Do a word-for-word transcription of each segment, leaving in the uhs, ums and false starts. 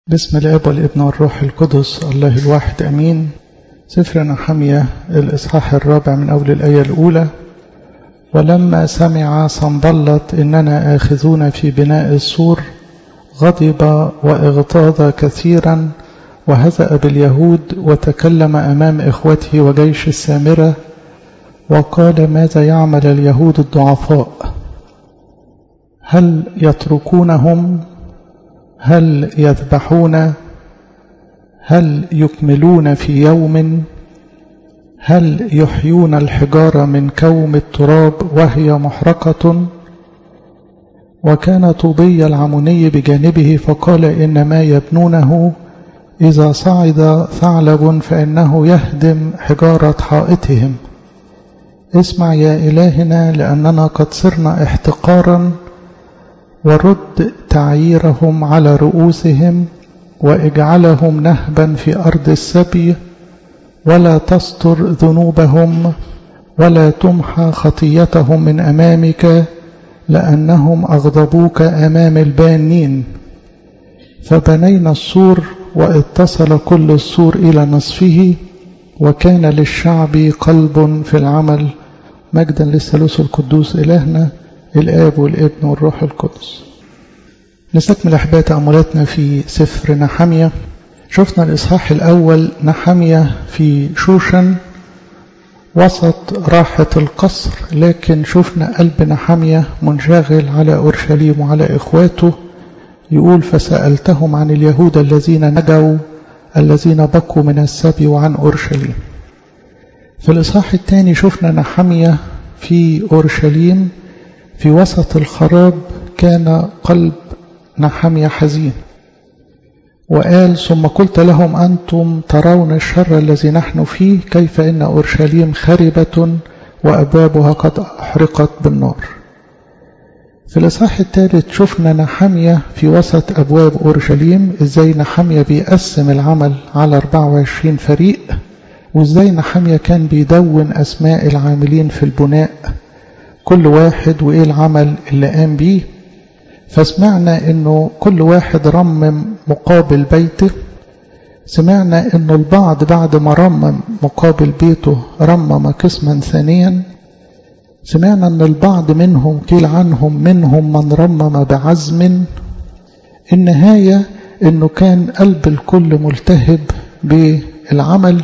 بسم الاب والابن والروح القدس الله الواحد امين. سفر نحمية الاصحاح الرابع من اول الايه الاولى. ولما سمع صنبلت اننا اخذون في بناء السور غضب واغتاظ كثيرا وهزأ باليهود وتكلم امام اخوته وجيش السامره وقال: ماذا يعمل اليهود الضعفاء؟ هل يتركونهم؟ هل يذبحون؟ هل يكملون في يوم؟ هل يحيون الحجارة من كوم التراب وهي محرقة؟ وكان طوبي العموني بجانبه فقال: إن ما يبنونه إذا صعد ثعلب فإنه يهدم حجارة حائطهم. اسمع يا إلهنا، لأننا قد صرنا احتقارا، ورد تعييرهم على رؤوسهم واجعلهم نهبا في أرض السبي، ولا تستر ذنوبهم ولا تمحى خطيتهم من أمامك، لأنهم أغضبوك أمام البانين. فبنينا السور واتصل كل السور إلى نصفه، وكان للشعب قلب في العمل. مجدا للثالوث القدوس إلهنا الآب والابن والروح القدس. نستكمل أحباء تأملاتنا في سفر نحمية. شفنا الإصحاح الأول نحمية في شوشن وسط راحة القصر، لكن شفنا قلب نحمية منشغل على أورشليم وعلى إخواته. يقول: فسألتهم عن اليهود الذين نجوا الذين بقوا من السبي وعن أورشليم. في الإصحاح الثاني شفنا نحمية في أورشليم في وسط الخراب. كان قلب نحمية حزين، وقال: ثم قلت لهم: أنتم ترون الشر الذي نحن فيه، كيف إن أورشليم خربة وأبوابها قد أحرقت بالنار. في الإصحاح الثالث شفنا نحمية في وسط أبواب أورشليم، إزاي نحمية بيقسم العمل على أربعة وعشرين فريق، وإزاي نحمية كان بيدون أسماء العاملين في البناء كل واحد وإيه العمل اللي قام بيه. فسمعنا إنه كل واحد رمم مقابل بيته. سمعنا إنه البعض بعد ما رمم مقابل بيته رمم قسما ثانيا. سمعنا إن البعض منهم قيل عنهم منهم من رمم بعزم. النهاية إنه كان قلب الكل ملتهب بالعمل،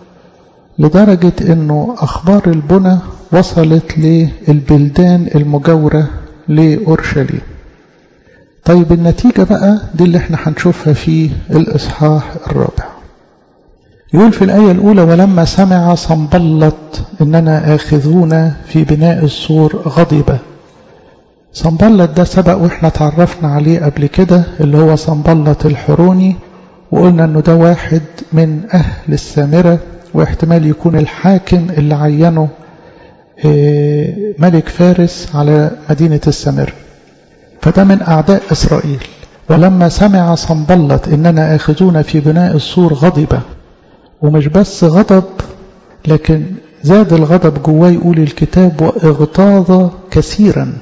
لدرجة إنه أخبار البنى وصلت للبلدان المجاورة لأورشليم. طيب النتيجة بقى دي اللي احنا هنشوفها في الإصحاح الرابع. يقول في الآية الأولى: ولما سمع صنبلت إننا آخذون في بناء السور غضب. صنبلت ده سبق وإحنا تعرفنا عليه قبل كده، اللي هو صنبلت الحروني، وقلنا إنه ده واحد من أهل السامرة، واحتمال يكون الحاكم اللي عينه ملك فارس على مدينة السامرة، فده من أعداء إسرائيل. ولما سمع صنبلت إننا آخذون في بناء السور غضب. ومش بس غضب، لكن زاد الغضب جواه. يقول الكتاب: واغتاظ كثيرا.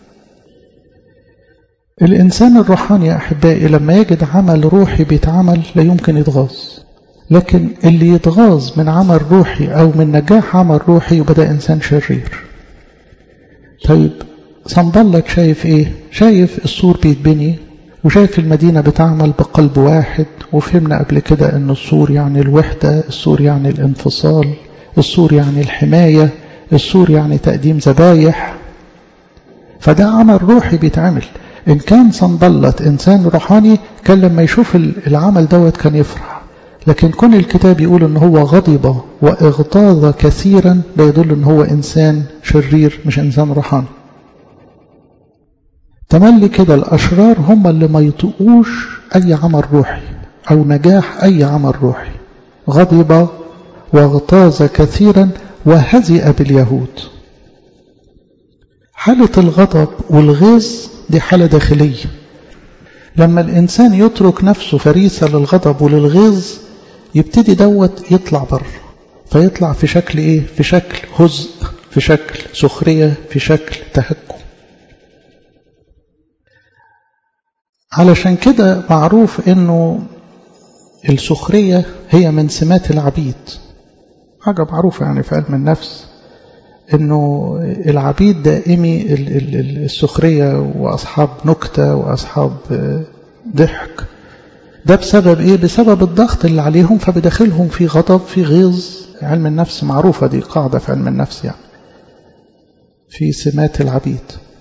الإنسان الروحاني يا أحبائي لما يجد عمل روحي بيتعمل لا يمكن يتغاظ، لكن اللي يتغاظ من عمل روحي أو من نجاح عمل روحي يبقى ده إنسان شرير. طيب صنبلت شايف إيه؟ شايف السور بيتبني، وشايف المدينة بتعمل بقلب واحد. وفهمنا قبل كده أن السور يعني الوحدة، السور يعني الانفصال، السور يعني الحماية، السور يعني تقديم ذبايح. فده عمل روحي بيتعمل. إن كان صنبلت إنسان روحاني كان لما يشوف العمل دوت كان يفرح، لكن كون الكتاب يقول ان هو غضب واغتاظ كثيرا ده يدل ان هو انسان شرير مش انسان روحاني. تملي كده الاشرار هم اللي ما يطيقوش اي عمل روحي او نجاح اي عمل روحي. غضب واغتاظ كثيرا وهزئ باليهود. حالة الغضب والغيظ دي حالة داخلية. لما الانسان يترك نفسه فريسة للغضب وللغيظ يبتدي دوت يطلع بره، فيطلع في شكل ايه؟ في شكل هزء، في شكل سخرية، في شكل تهكم. علشان كده معروف انه السخرية هي من سمات العبيد، حاجة معروفة يعني في علم النفس، انه العبيد دائمي السخرية واصحاب نكتة واصحاب ضحك. ده بسبب ايه؟ بسبب الضغط اللي عليهم، فبداخلهم في غضب في غيظ. علم النفس معروفة، دي قاعدة في علم النفس يعني في سمات العبيد.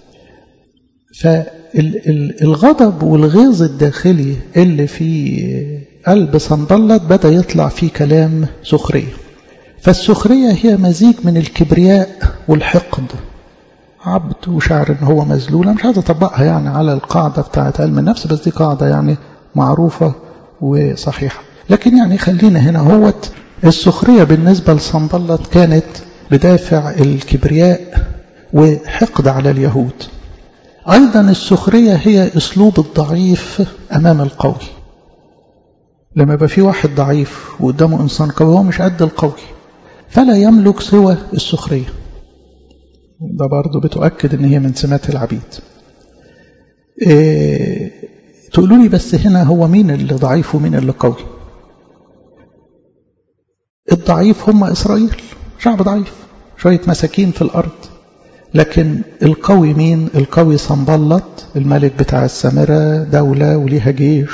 فالغضب والغيظ الداخلي اللي في قلب صنبلط بدأ يطلع فيه كلام سخرية. فالسخرية هي مزيج من الكبرياء والحقد، عبد وشعر ان هو مذلول. مش عايز اطبقها يعني على القاعدة بتاعت علم النفس، بس دي قاعدة يعني معروفة وصحيحة. لكن يعني خلينا هنا هوت السخرية بالنسبة لصنبلط كانت بدافع الكبرياء وحقد على اليهود. أيضا السخرية هي أسلوب الضعيف أمام القوي. لما يبقى في واحد ضعيف وقدامه إنسان قوي هو مش قد القوي، فلا يملك سوى السخرية. ده برضو بتؤكد ان هي من سمات العبيد. إيه تقولوا لي بس هنا هو مين اللي ضعيف ومين اللي قوي؟ الضعيف هم إسرائيل، شعب ضعيف، شوية مساكين في الأرض. لكن القوي مين؟ القوي صنبلط الملك بتاع السامرة، دولة وليها جيش.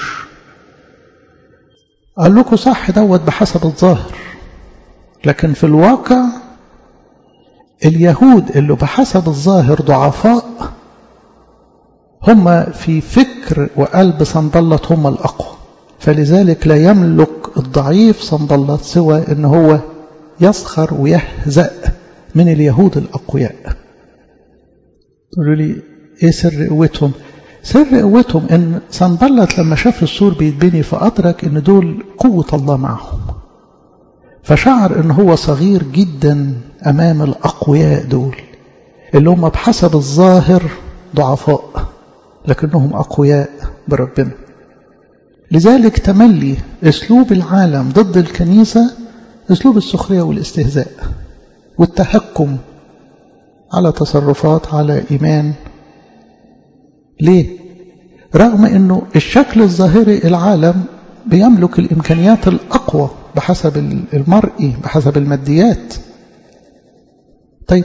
قال لكم صح دوت بحسب الظاهر، لكن في الواقع اليهود اللي بحسب الظاهر ضعفاء هم في فكر وقلب صنبلط هم الأقوى. فلذلك لا يملك الضعيف صنبلط سوى ان هو يسخر ويهزأ من اليهود الأقوياء. تقولوا لي ايه سر قوتهم؟ سر قوتهم ان صنبلط لما شاف السور بيتبني فأدرك ان دول قوة الله معهم، فشعر ان هو صغير جدا امام الاقوياء دول اللي هم بحسب الظاهر ضعفاء لكنهم اقوياء بربنا. لذلك تملي اسلوب العالم ضد الكنيسة اسلوب السخرية والاستهزاء والتهكم على تصرفات، على ايمان. ليه؟ رغم انه الشكل الظاهري العالم بيملك الامكانيات الاقوى بحسب المرئي، بحسب الماديات. طيب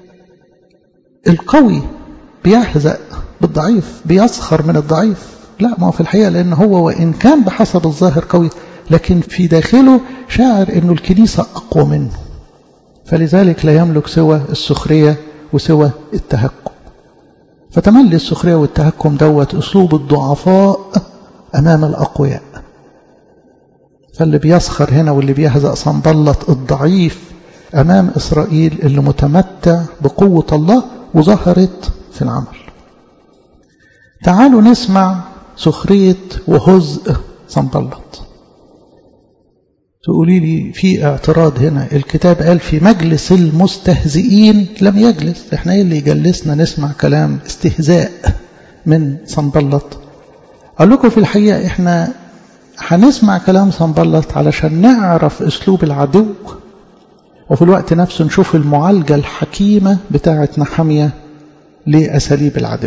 القوي بيهزأ بالضعيف، بيسخر من الضعيف؟ لا، ما هو في الحقيقة لأن هو وإن كان بحسب الظاهر قوي لكن في داخله شاعر أنه الكنيسة أقوى منه، فلذلك لا يملك سوى السخرية وسوى التهكم. فتملي السخرية والتهكم دوت أسلوب الضعفاء أمام الأقوياء. فاللي بيسخر هنا واللي بيهزأ صنبلط الضعيف أمام إسرائيل اللي متمتع بقوة الله وظهرت في العمل. تعالوا نسمع سخرية وهزء صنبلط. تقولي لي في اعتراض هنا، الكتاب قال في مجلس المستهزئين لم يجلس. احنا ايه اللي يجلسنا نسمع كلام استهزاء من صنبلط؟ قال لكم في الحقيقة احنا هنسمع كلام صنبلط علشان نعرف اسلوب العدو، وفي الوقت نفسه نشوف المعالجة الحكيمة بتاعة نحمية لأساليب العدو.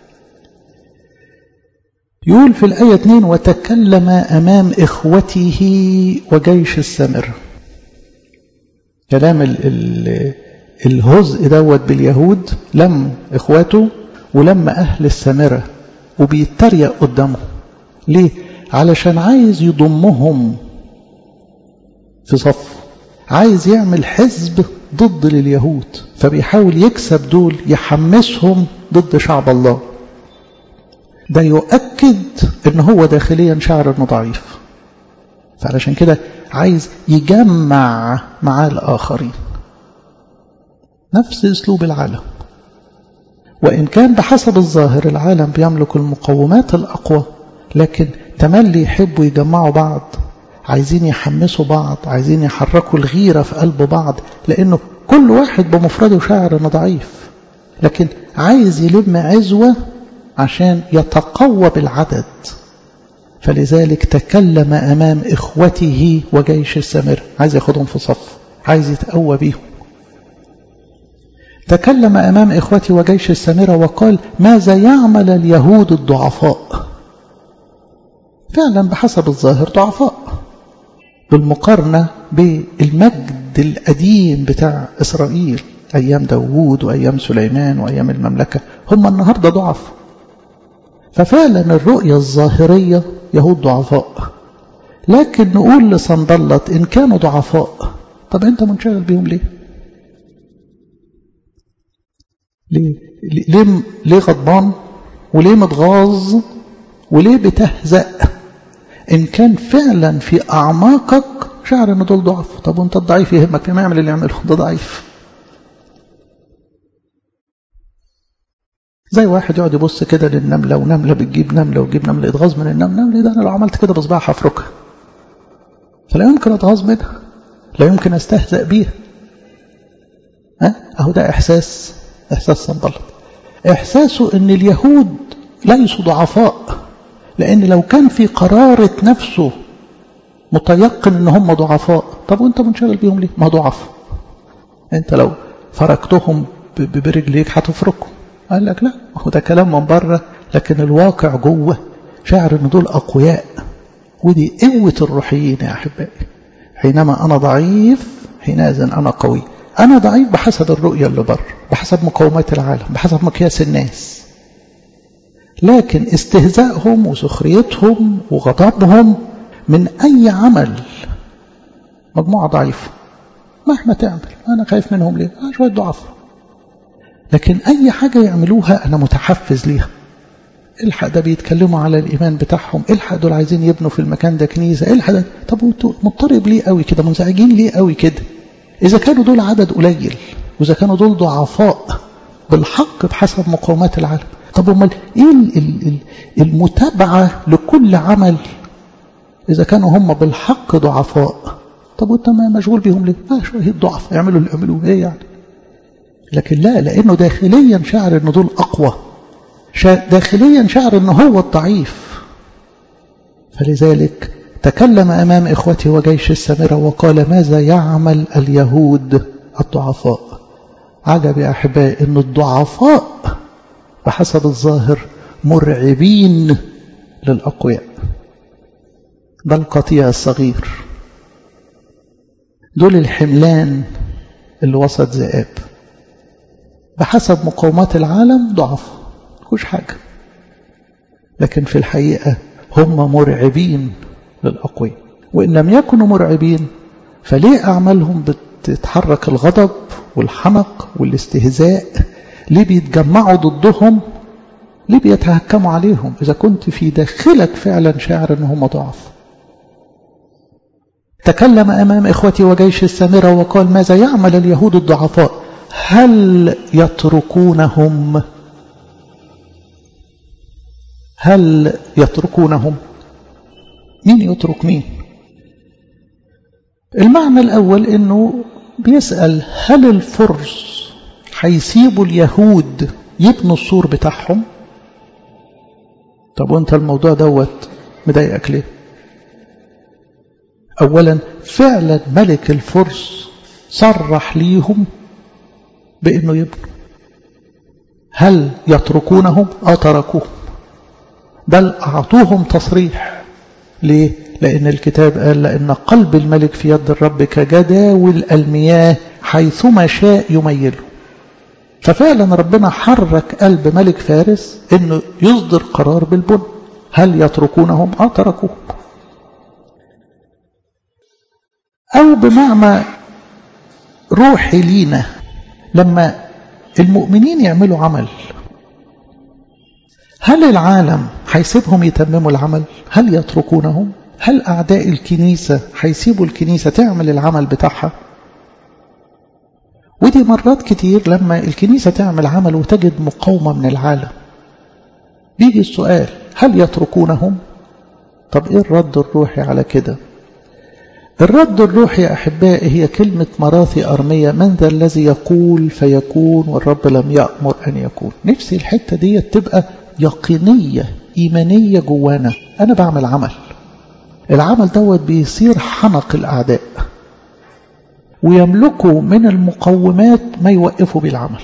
يقول في الآية اثنين وتكلم أمام إخوته وجيش السامرة. كلام ال ال الهزء دوت باليهود لم إخواته ولم أهل السامرة، وبيتريق قدامه. ليه؟ علشان عايز يضمهم في صف، عايز يعمل حزب ضد لليهود، فبيحاول يكسب دول يحمسهم ضد شعب الله. ده يؤكد ان هو داخليا شعر انه ضعيف، فعلشان كده عايز يجمع مع الآخرين. نفس اسلوب العالم، وإن كان بحسب الظاهر العالم بيملك المقومات الأقوى، لكن تملي يحبوا يجمعوا بعض، عايزين يحمسوا بعض، عايزين يحركوا الغيرة في قلب بعض، لأنه كل واحد بمفرده شاعر انه ضعيف، لكن عايز يلم عزوة عشان يتقوى بالعدد. فلذلك تكلم أمام إخوته وجيش السامرة، عايز ياخدهم في صف، عايز يتقوى بيهم. تكلم أمام إخوته وجيش السامرة وقال ماذا يعمل اليهود الضعفاء؟ فعلا بحسب الظاهر ضعفاء، بالمقارنة بالمجد القديم بتاع إسرائيل أيام داوود وأيام سليمان وأيام المملكة، هم النهاردة ضعف. ففعلا الرؤية الظاهرية يهود ضعفاء، لكن نقول لصنبلط إن كانوا ضعفاء طب أنت منشغل بيهم ليه؟ ليه ليه, ليه غضبان وليه متغاظ وليه بتهزأ إن كان فعلا في أعماقك شعر إن دول ضعف؟ طب وأنت الضعيف يهمك فيما يعمل اللي يعمله، ده ضعيف. زي واحد يقعد يبص كده للنملة ونملة بتجيب نملة وتجيب نملة، يتغاظ من النملة. نملة ده أنا لو عملت كده بصباعها هفركها، فلا يمكن أتغاظ منها، لا يمكن أستهزأ بيها. ها أهو ده إحساس إحساس صنبلط، إحساسه إن اليهود ليسوا ضعفاء، لأن لو كان في قرارة نفسه متيقن إن هم ضعفاء طب وأنت منشغل بيهم ليه؟ ما ضعف. أنت لو فركتهم برجليك هتفركهم. قال لك لا، هو ده كلام من بره، لكن الواقع جوه شاعر إن دول أقوياء. ودي قوة الروحيين يا أحبائي. حينما أنا ضعيف حينئذ أنا قوي. أنا ضعيف بحسب الرؤية اللي بره، بحسب مقومات العالم، بحسب مقياس الناس. لكن استهزائهم وسخريتهم وغضبهم من أي عمل مجموعة ضعيفة مهما تعمل أنا خايف منهم ليه؟ أنا شوية ضعف. لكن أي حاجة يعملوها أنا متحفز ليها. الحق ده بيتكلموا على الإيمان بتاعهم، الحق دول عايزين يبنوا في المكان ده كنيسة، الحق ده. طب وانتوا مضطرب ليه قوي كده، منزعجين ليه قوي كده؟ إذا كانوا دول عدد قليل وإذا كانوا دول ضعفاء بالحق بحسب مقومات العالم، طب امال ايه المتابعة لكل عمل إذا كانوا هم بالحق ضعفاء؟ طب وانت ما مشغول بيهم ليه؟ اه شوية ضعف يعملوا اللي يعملوه ايه يعني؟ لكن لا، لأنه داخليا شعر إنه دول أقوى، داخليا شعر إنه هو الضعيف. فلذلك تكلم أمام إخوته وجيش السامرة وقال ماذا يعمل اليهود الضعفاء؟ عجب يا أحبائي إن الضعفاء بحسب الظاهر مرعبين للأقوياء. ده القطيع الصغير، دول الحملان اللي وسط ذئاب، بحسب مقومات العالم ضعف مش حاجة، لكن في الحقيقة هم مرعبين للأقوياء. وإن لم يكونوا مرعبين فليه أعمالهم بتتحرك الغضب والحنق والاستهزاء؟ ليه بيتجمعوا ضدهم؟ ليه بيتهكموا عليهم إذا كنت في داخلك فعلا شاعر أنهم ضعف؟ تكلم أمام إخوتي وجيش السامرة وقال ماذا يعمل اليهود الضعفاء؟ هل يتركونهم؟ هل يتركونهم؟ مين يترك مين؟ المعنى الأول إنه بيسأل هل الفرس هيسيبوا اليهود يبنوا السور بتاعهم؟ طب وانت الموضوع دوت مضايقك ليه؟ أولا فعلا ملك الفرس صرح ليهم بأنه يبنوا. هل يتركونهم؟ آه تركوهم، بل أعطوهم تصريح. ليه؟ لأن الكتاب قال لأن قلب الملك في يد الرب كجداول المياه حيثما شاء يميله. ففعلا ربنا حرك قلب ملك فارس أنه يصدر قرار بالبنى. هل يتركونهم؟ آه تركوهم. أو بمعنى روحي لينا، لما المؤمنين يعملوا عمل هل العالم هيسيبهم يتمموا العمل؟ هل يتركونهم؟ هل أعداء الكنيسة هيسيبوا الكنيسة تعمل العمل بتاعها؟ ودي مرات كتير لما الكنيسة تعمل عمل وتجد مقاومة من العالم بيجي السؤال هل يتركونهم؟ طب إيه الرد الروحي على كده؟ الرد الروحي يا أحبائي هي كلمة مراثي أرمية من ذا الذي يقول فيكون والرب لم يأمر أن يكون. نفسي الحتة دي تبقى يقينية إيمانية جوانا. أنا بعمل عمل، العمل دوت بيصير حنق الأعداء ويملكوا من المقومات ما يوقفوا بالعمل.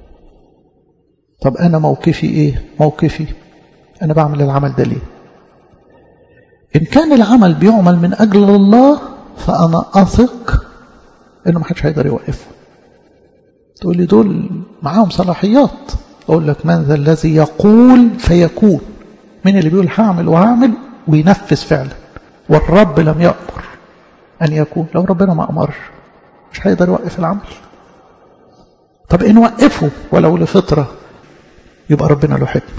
طب أنا موقفي إيه؟ موقفي أنا بعمل العمل ده ليه؟ إن كان العمل بيعمل من أجل الله فأنا أثق إنه محدش هيقدر يوقفه. تقول لي دول معاهم صلاحيات، أقول لك من ذا الذي يقول فيكون؟ من اللي بيقول هعمل وهعمل وينفذ فعلا؟ والرب لم يأمر أن يكون. لو ربنا ما أمرش مش هيقدر يوقف العمل. طب إن وقفه ولو لفترة يبقى ربنا له حكمة.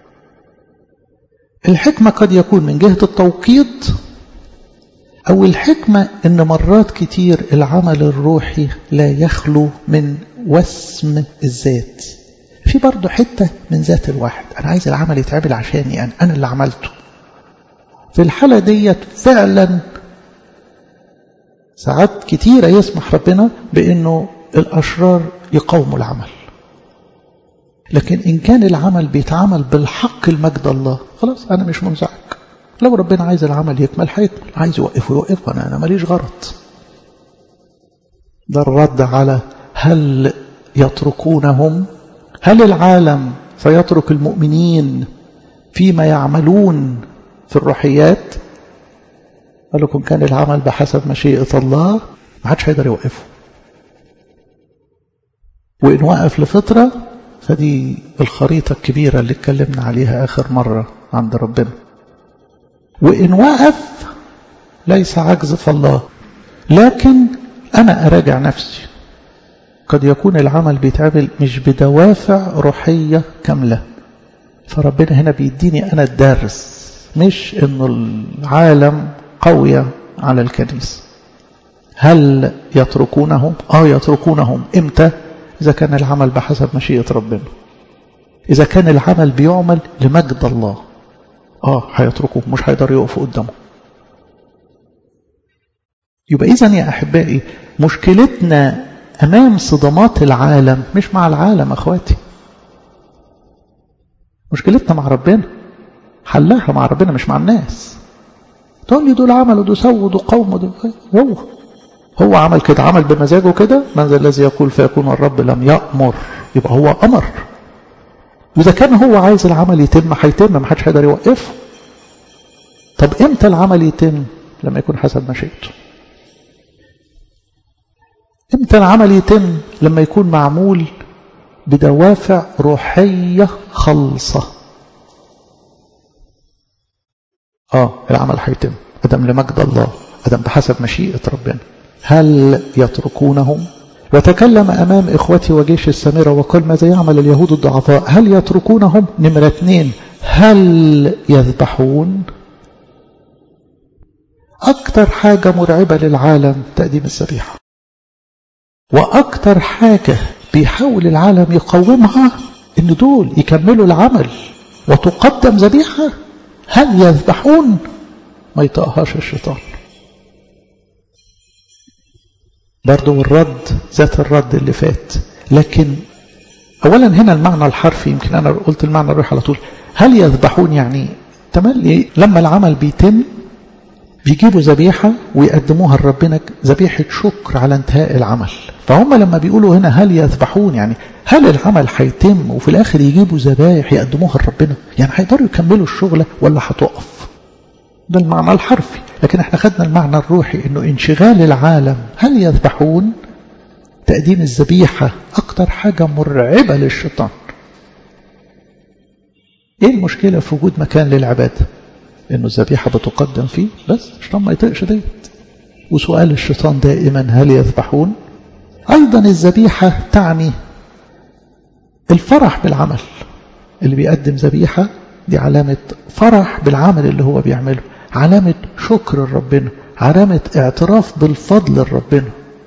الحكمة قد يكون من جهة التوقيت، أو الحكمة إن مرات كتير العمل الروحي لا يخلو من وسم الذات. في برضو حتة من ذات الواحد، أنا عايز العمل يتعمل عشاني أنا, أنا اللي عملته. في الحالة ديت فعلا ساعات كتيرة يسمح ربنا بأنه الأشرار يقاوموا العمل. لكن إن كان العمل بيتعمل بالحق المجد الله، خلاص أنا مش منزعج. لو ربنا عايز العمل يكمل هيكمل، عايز يوقفه يوقفه، أنا, أنا ماليش غرض. ده الرد على هل يتركونهم؟ هل العالم سيترك المؤمنين فيما يعملون في الروحيات؟ قال لكم كان العمل بحسب مشيئة الله ما حدش هيقدر يوقفه. وإن وقف لفترة فدي الخريطة الكبيرة اللي اتكلمنا عليها آخر مرة عند ربنا. وإن وقف ليس عجز في الله، لكن أنا أراجع نفسي. قد يكون العمل بيتعمل مش بدوافع روحية كاملة، فربنا هنا بيديني أنا الدارس، مش إنه العالم قوية على الكنيسة. هل يتركونهم؟ آه يتركونهم. إمتى؟ إذا كان العمل بحسب مشيئة ربنا، إذا كان العمل بيعمل لمجد الله، آه هيتركوه، مش هيقدروا يقفوا قدامه. يبقى إذن يا أحبائي مشكلتنا أمام صدمات العالم مش مع العالم أخواتي، مشكلتنا مع ربنا، حلها مع ربنا مش مع الناس. تقول لي دول عملوا دول سووا دول قوموا دول، هو هو عمل كده، عمل بمزاجه كده. من ذا الذي يقول فيكون والرب لم يأمر؟ يبقى هو أمر. وإذا كان هو عايز العمل يتم هيتم، ما حدش هيقدر يوقفه. طب إمتى العمل يتم؟ لما يكون حسب مشيئته. إمتى العمل يتم؟ لما يكون معمول بدوافع روحية خالصة. آه العمل هيتم أدم لمجد الله، أدم بحسب مشيئة ربنا. هل يتركونهم؟ وتكلم أمام إخوتي وجيش السامرة وقال ماذا يعمل اليهود الضعفاء؟ هل يتركونهم؟ نمرة اثنين، هل يذبحون؟ أكتر حاجة مرعبة للعالم تقديم الذبيحة، وأكتر حاجة بيحاول العالم يقومها إن دول يكملوا العمل وتقدم ذبيحة. هل يذبحون؟ ما يطقهاش الشيطان. برضو الرد ذات الرد اللي فات. لكن أولا هنا المعنى الحرفي، يمكن أنا قلت المعنى الروحي على طول. هل يذبحون يعني تملي لما العمل بيتم بيجيبوا ذبيحة ويقدموها لربنا، ذبيحة شكر على انتهاء العمل. فهم لما بيقولوا هنا هل يذبحون يعني هل العمل هيتم وفي الآخر يجيبوا ذبائح يقدموها لربنا، يعني هيقدروا يكملوا الشغلة ولا هتقف؟ ده المعنى الحرفي. لكن احنا خدنا المعنى الروحي انه انشغال العالم. هل يذبحون؟ تقديم الذبيحة اكتر حاجة مرعبة للشيطان. ايه المشكلة في وجود مكان للعبادة؟ انه الذبيحة بتقدم فيه بس الشيطان ما يطيقش ديت. وسؤال الشيطان دائما هل يذبحون؟ ايضا الذبيحة تعني الفرح بالعمل. اللي بيقدم ذبيحة دي علامة فرح بالعمل اللي هو بيعمله، علامة شكر لربنا، علامة اعتراف بالفضل لربنا.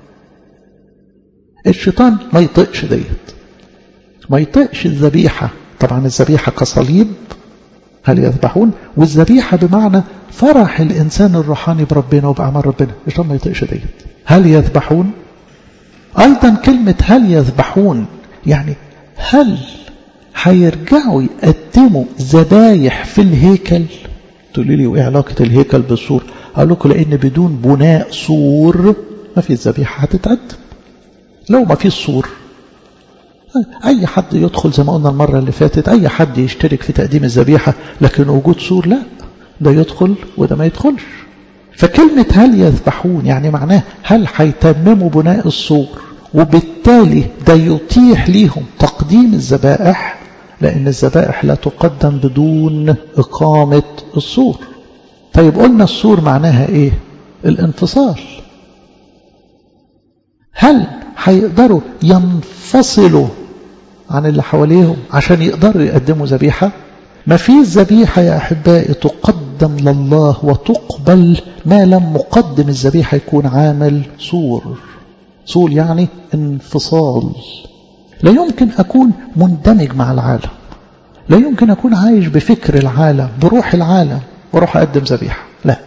الشيطان ما يطيقش ديت، ما يطيقش الذبيحة. طبعا الذبيحة كصليب هل يذبحون، والذبيحة بمعنى فرح الإنسان الروحاني بربنا وبأعمال ربنا. الشيطان ما يطيقش ديت. هل يذبحون؟ أيضا كلمة هل يذبحون يعني هل هيرجعوا يقدموا ذبايح في الهيكل؟ تقولي لي وايه علاقة الهيكل بالسور؟ اقول لكم لان بدون بناء سور ما في الذبيحة هتتقدم. لو ما في السور اي حد يدخل زي ما قلنا المرة اللي فاتت، اي حد يشترك في تقديم الذبيحة، لكن وجود سور لا، ده يدخل وده ما يدخلش. فكلمة هل يذبحون يعني معناه هل هيتمموا بناء السور وبالتالي ده يتيح ليهم تقديم الذبائح، لأن الذبائح لا تقدم بدون إقامة السور. طيب قلنا السور معناها إيه؟ الانفصال. هل هيقدروا ينفصلوا عن اللي حواليهم عشان يقدروا يقدموا ذبيحة؟ ما في ذبيحة يا أحبائي تقدم لله وتقبل ما لم مقدم الذبيحة يكون عامل سور. سور يعني انفصال. لا يمكن أكون مندمج مع العالم، لا يمكن أكون عايش بفكر العالم بروح العالم وروح أقدم ذبيحة، لا.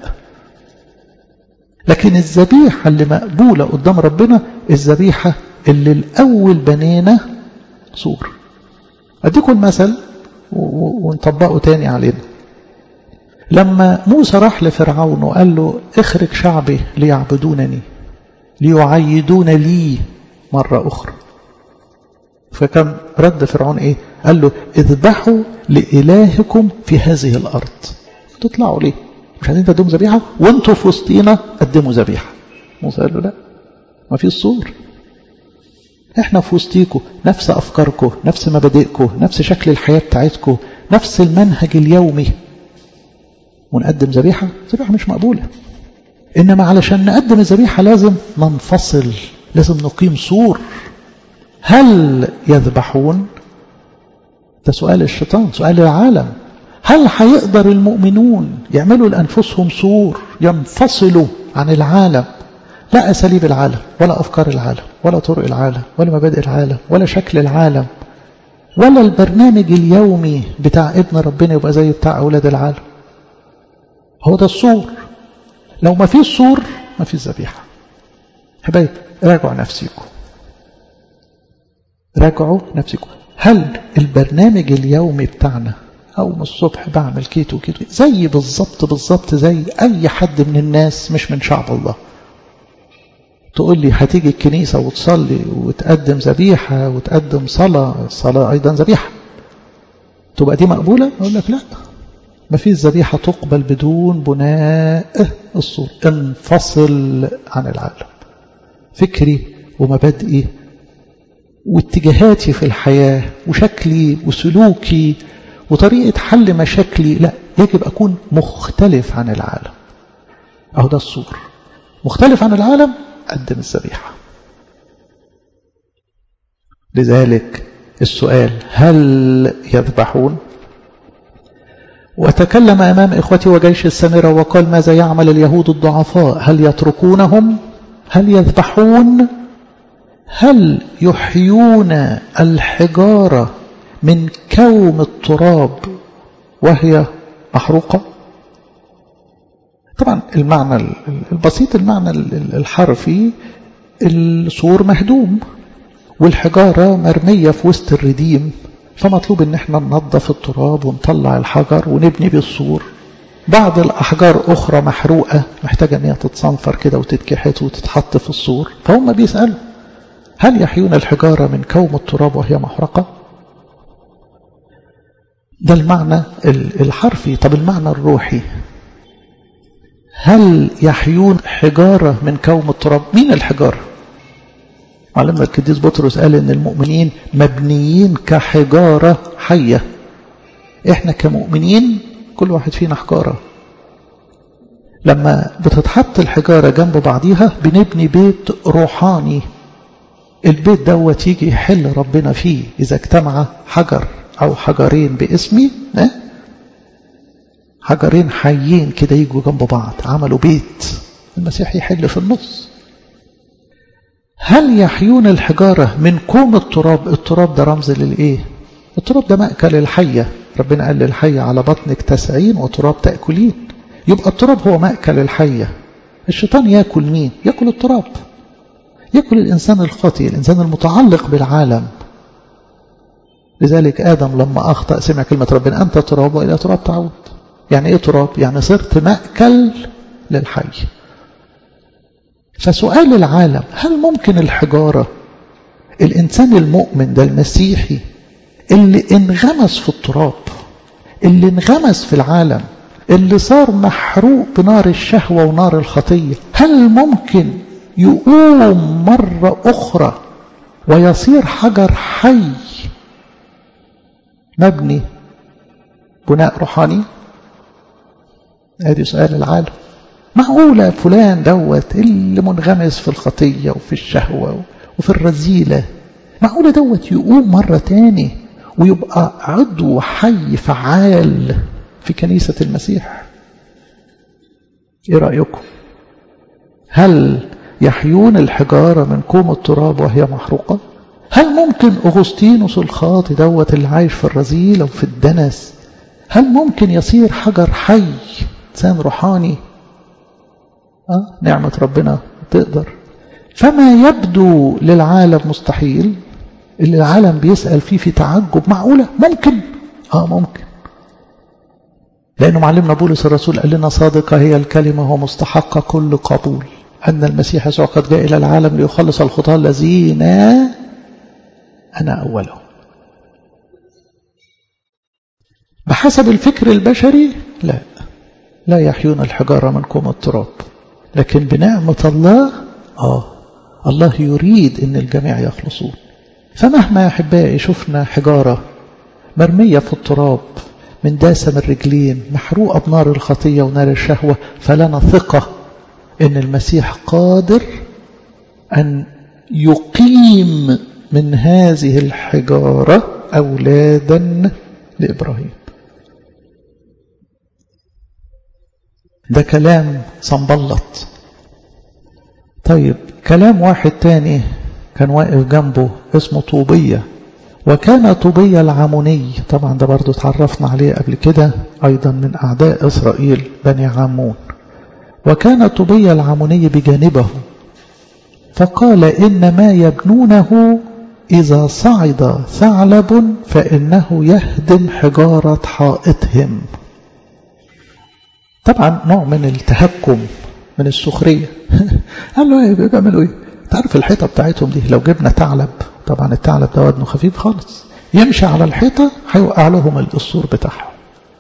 لكن الذبيحة اللي مقبولة قدام ربنا الذبيحة اللي الأول بنينا سور. أديكم مثل ونطبقه تاني علينا. لما موسى راح لفرعون وقال له اخرج شعبي ليعبدونني ليعيدون لي مرة أخرى، فكان رد فرعون ايه؟ قال له اذبحوا لإلهكم في هذه الأرض. تطلعوا ليه؟ مش عايزين تقدموا ذبيحة وانتوا في وسطينا قدموا ذبيحة. موسى قال له لا، ما في الصور، احنا في وسطيكم، نفس أفكاركم، نفس مبادئكم، نفس شكل الحياة بتاعتكم، نفس المنهج اليومي، ونقدم ذبيحة؟ ذبيحة مش مقبولة. إنما علشان نقدم الذبيحة لازم ننفصل، لازم نقيم سور. هل يذبحون؟ ده سؤال الشيطان، سؤال العالم. هل هيقدر المؤمنون يعملوا لأنفسهم سور ينفصلوا عن العالم؟ لا أساليب العالم ولا أفكار العالم ولا طرق العالم ولا مبادئ العالم ولا شكل العالم ولا البرنامج اليومي بتاع ابن ربنا يبقى زي بتاع أولاد العالم. هو ده السور. لو ما فيش سور ما فيش ذبيحة. حبايب راجعوا نفسيكم، راجعوا نفسيكم. هل البرنامج اليومي بتاعنا أو من الصبح بعمل كيتو كيتو زي بالظبط بالظبط زي أي حد من الناس مش من شعب الله؟ تقول لي هتيجي الكنيسة وتصلي وتقدم ذبيحة وتقدم صلاة، الصلاة أيضا ذبيحة، تبقى دي مقبولة؟ أقول لك لا، ما فيش ذبيحة تقبل بدون بناء السور. انفصل عن العالم. فكري ومبادئي واتجاهاتي في الحياة وشكلي وسلوكي وطريقة حل مشاكلي، لا، يجب أكون مختلف عن العالم. أهو ده السور. مختلف عن العالم قدم الذبيحة. لذلك السؤال هل يذبحون؟ وتكلم أمام إخوتي وجيش السامرة وقال ماذا يعمل اليهود الضعفاء؟ هل يتركونهم؟ هل يذبحون؟ هل يحيون الحجارة من كوم التراب وهي محروقة؟ طبعا المعنى البسيط، المعنى الحرفي، السور مهدوم والحجارة مرمية في وسط الرديم، فمطلوب ان احنا ننظف التراب ونطلع الحجر ونبني بالسور. بعض الأحجار أخرى محروقة محتاجة ان هي تتصنفر كده وتتكحت وتتحط في السور. فهم بيسألوا هل يحيون الحجارة من كوم التراب وهي محرقة؟ ده المعنى الحرفي. طب المعنى الروحي، هل يحيون حجارة من كوم التراب؟ مين الحجارة؟ علمنا القديس بطرس قال ان المؤمنين مبنيين كحجارة حية. احنا كمؤمنين كل واحد فينا حجارة. لما بتتحط الحجارة جنب بعضيها بنبني بيت روحاني. البيت دوت يجي يحل ربنا فيه إذا اجتمع حجر أو حجرين باسمي، حجرين حيين كده يجوا جنب بعض عملوا بيت، المسيح يحل في النص. هل يحيون الحجارة من كوم التراب؟ التراب ده رمز للإيه؟ التراب ده مأكل الحية. ربنا قال للحية على بطنك تسعين وتراب تأكلين. يبقى التراب هو مأكل الحية. الشيطان يأكل مين؟ يأكل التراب، يأكل الإنسان الخاطئ، الإنسان المتعلق بالعالم. لذلك آدم لما أخطأ سمع كلمة ربنا أنت تراب وإلى تراب تعود. يعني إيه تراب؟ يعني صرت مأكل للحي. فسؤال العالم، هل ممكن الحجارة، الإنسان المؤمن ده المسيحي اللي انغمس في التراب، اللي انغمس في العالم، اللي صار محروق بنار الشهوة ونار الخطية، هل ممكن يقوم مرة أخرى ويصير حجر حي مبني بناء روحاني؟ ادي سؤال العالم. معقولة فلان دوت اللي منغمس في الخطية وفي الشهوة وفي الرذيلة، معقولة دوت يقوم مرة تاني ويبقى عضو حي فعال في كنيسة المسيح؟ ايه رأيكم؟ هل يحيون الحجارة من كوم التراب وهي محروقة؟ هل ممكن أغسطينوس الخاطي دوت اللي عايش في الرذيلة وفي الدنس، هل ممكن يصير حجر حي إنسان روحاني؟ آه نعمة ربنا تقدر. فما يبدو للعالم مستحيل، اللي العالم بيسأل فيه في تعجب، معقولة؟ ممكن؟ آه ممكن، لأنه معلمنا بولس الرسول قال لنا صادقة هي الكلمة ومستحقة كل قبول أن المسيح يسوع قد جاء إلى العالم ليخلص الخطاة الذين أنا أولهم. بحسب الفكر البشري لا لا يحيون الحجارة من كوم التراب، لكن بنعمة الله آه الله يريد أن الجميع يخلصون. فمهما يا أحبائي شفنا حجارة مرمية في التراب من داسم الرجلين محروقة بنار الخطية ونار الشهوة، فلنا ثقة أن المسيح قادر أن يقيم من هذه الحجارة أولادا لإبراهيم. ده كلام صنبلط. طيب كلام واحد تاني كان واقف جنبه اسمه طوبية، وكان طوبية العموني، طبعا ده برضو تعرفنا عليه قبل كده أيضا من أعداء إسرائيل بني عمون. وكان طوبية العموني بجانبه فقال إن ما يبنونه إذا صعد ثعلب فإنه يهدم حجارة حائطهم. طبعا نوع من التهكم من السخرية. قال له ايه بيعملوا ايه؟ تعرف الحيطة بتاعتهم دي لو جبنا ثعلب، طبعا الثعلب ده وزنه خفيف خالص، يمشي على الحيطة هيوقع لهم السور بتاعهم.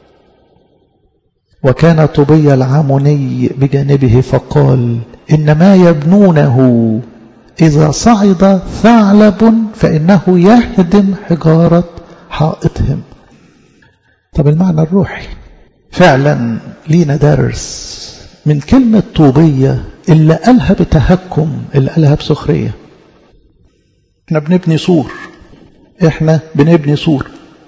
وكان طوبية العموني بجانبه فقال إن ما يبنونه إذا صعد ثعلب فإنه يهدم حجارة حائطهم. طب المعنى الروحي فعلا لينا درس من كلمة طوبية اللي قالها بتهكم، اللي قالها بسخرية. احنا بنبني سور، احنا بنبني سور.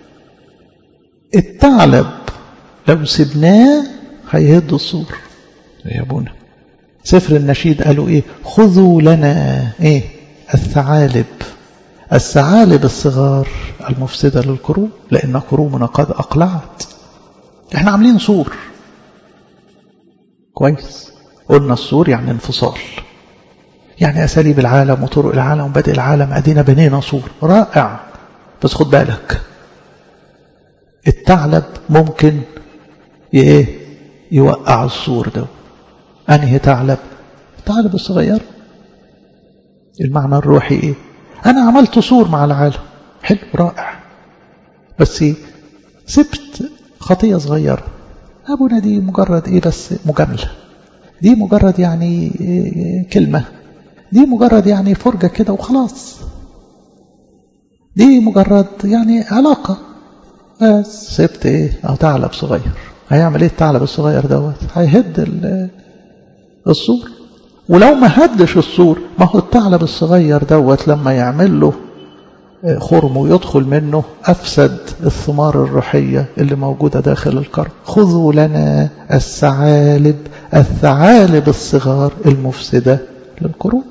الثعلب لو سبناه هيهد السور يا ابونا. سفر النشيد قالوا ايه؟ خذوا لنا ايه؟ الثعالب، الثعالب الصغار المفسدة للكروم لأن كرومنا قد أقلعت. احنا عاملين سور كويس، قلنا السور يعني انفصال، يعني أساليب العالم وطرق العالم وبدء العالم، أدينا بنينا سور رائع. بس خد بالك الثعلب ممكن ايه؟ يوقع السور ده. أنهي ثعلب؟ الثعلب الصغير. المعنى الروحي ايه؟ أنا عملت سور مع العالم حلو رائع، بس سبت خطية صغيرة. أبونا دي مجرد إيه؟ بس مجاملة، دي مجرد يعني إيه؟ كلمة، دي مجرد يعني فرجة كده وخلاص، دي مجرد يعني علاقة بس سبت إيه؟ أو ثعلب صغير. هيعمل إيه الثعلب الصغير دوت؟ هيهد السور. ولو ما هدش السور، ما هو الثعلب الصغير دوت لما يعمل له خرم ويدخل منه أفسد الثمار الروحية اللي موجودة داخل الكرم. خذوا لنا الثعالب، الثعالب الصغار المفسدة للكروم.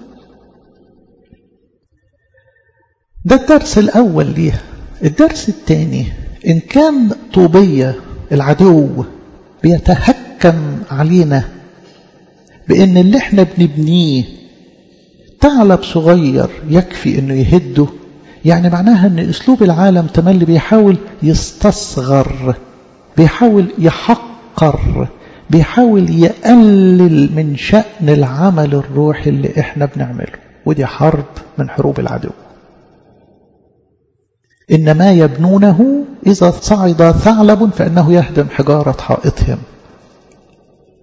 ده الدرس الأول ليها. الدرس الثاني، إن كان طوبية العدو بيتهكم علينا بأن اللي احنا بنبنيه ثعلب صغير يكفي أنه يهده، يعني معناها أن أسلوب العالم تملي بيحاول يستصغر، بيحاول يحقر، بيحاول يقلل من شأن العمل الروحي اللي احنا بنعمله. ودي حرب من حروب العدو. إنما يبنونه إذا صعد ثعلب فإنه يهدم حجارة حائطهم.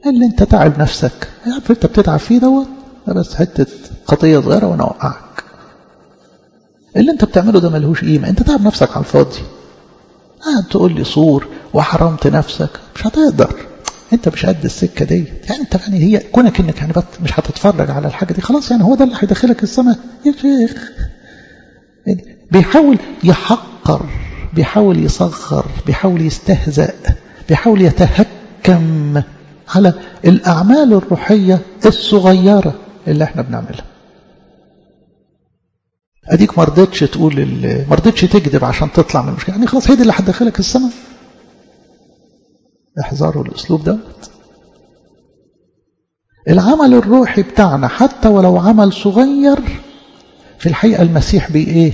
اللي انت تعب نفسك عارف انت بتتعب فيه دوت بس حتة قضية صغيرة وانا اوقعك. اللي انت بتعمله ده ملهوش قيمة، انت تعب نفسك على الفاضي. قاعد تقول لي صور وحرمت نفسك، مش هتقدر، انت مش قد السكة دي. يعني انت يعني هي كونك انك يعني مش هتتفرج على الحاجة دي خلاص يعني هو ده اللي هيدخلك السماء يا شيخ. يعني بيحاول يحقر، بيحاول يصغر، بيحاول يستهزأ، بيحاول يتهكم على الأعمال الروحية الصغيرة اللي احنا بنعملها. اديك ما رضيتش تقول ما رضيتش تكذب عشان تطلع من المشكله، يعني خلاص هي دي اللي هتدخلك السماء. احذروا الاسلوب دوت. العمل الروحي بتاعنا حتى ولو عمل صغير في الحقيقه المسيح بي ايه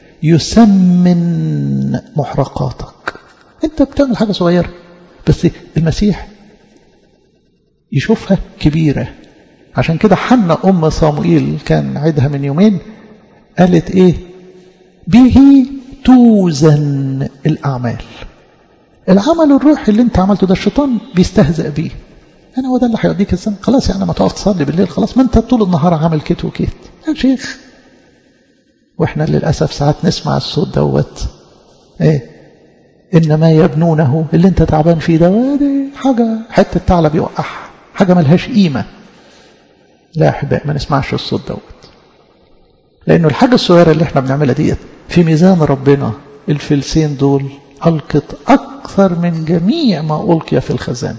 يسمن محرقاتك. انت بتعمل حاجه صغيره بس المسيح يشوفها كبيره. عشان كده حنا ام صموئيل كان عيدها من يومين قالت ايه؟ به توزن الاعمال. العمل الروحي اللي انت عملته ده الشيطان بيستهزأ بيه. يعني هو ده اللي هيوديك السنة خلاص. يعني ما تقعد تصلي بالليل خلاص، ما انت طول النهار عامل كيت وكيت يا شيخ. واحنا للاسف ساعات نسمع الصوت دوت ايه انما يبنونه اللي انت تعبان فيه ده دي حاجه حته ثعلب يوقعها، حاجه ملهاش قيمه. لا يا احبائي ما نسمعش الصوت دوت، لأنه الحاجة الصغيرة اللي احنا بنعملها ديت في ميزان ربنا الفلسين دول ألقت أكثر من جميع ما ألقي في الخزانة.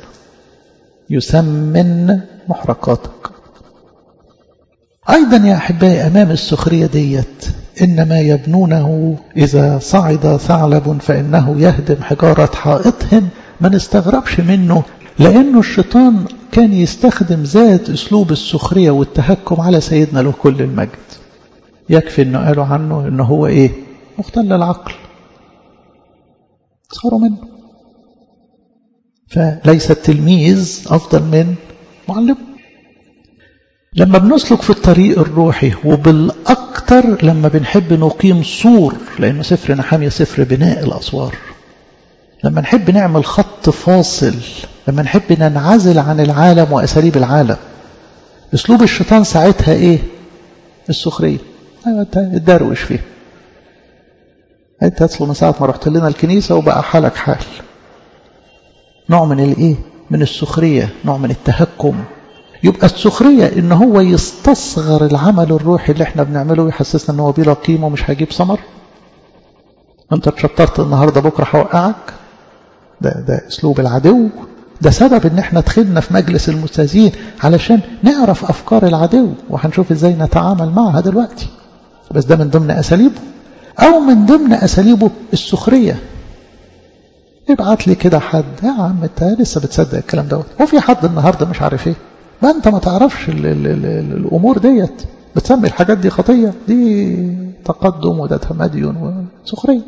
يسمن محرقاتك. أيضا يا أحبائي أمام السخرية ديت إنما يبنونه إذا صعد ثعلب فإنه يهدم حجارة حائطهم. ما نستغربش منه، لأنه الشيطان كان يستخدم ذات أسلوب السخرية والتهكم على سيدنا له كل المجد. يكفي انه قالوا عنه انه هو ايه مختل العقل، صاروا منه. فليس التلميذ افضل من معلم. لما بنسلك في الطريق الروحي وبالاكثر لما بنحب نقيم سور، لانه سفر نحمية سفر بناء الاسوار، لما نحب نعمل خط فاصل، لما نحب ننعزل عن العالم واساليب العالم، اسلوب الشيطان ساعتها ايه؟ السخريه. الدروش فيه. انت تصل من ساعة ما رحت لنا الكنيسة وبقى حالك حال. نوع من الايه؟ من السخرية، نوع من التهكم. يبقى السخرية ان هو يستصغر العمل الروحي اللي احنا بنعمله ويحسسنا ان هو بلا قيمة ومش هيجيب ثمر. انت اتشطرت النهاردة بكرة هوقعك. ده, ده اسلوب العدو. ده سبب ان احنا دخلنا في مجلس المستهزئين علشان نعرف افكار العدو وهنشوف ازاي نتعامل معها دلوقتي. بس ده من ضمن أساليبه، أو من ضمن أساليبه السخرية. ابعت لي كده حد يا عم انت لسه بتصدق الكلام دوت؟ هو في حد النهارده مش عارف ايه؟ ما انت ما تعرفش ال ال ال ال الأمور ديت، بتسمي الحاجات دي خطية، دي تقدم وده تمدين وسخرية.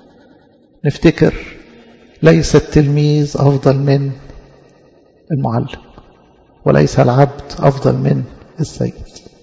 نفتكر ليس التلميذ أفضل من المعلم، وليس العبد أفضل من السيد.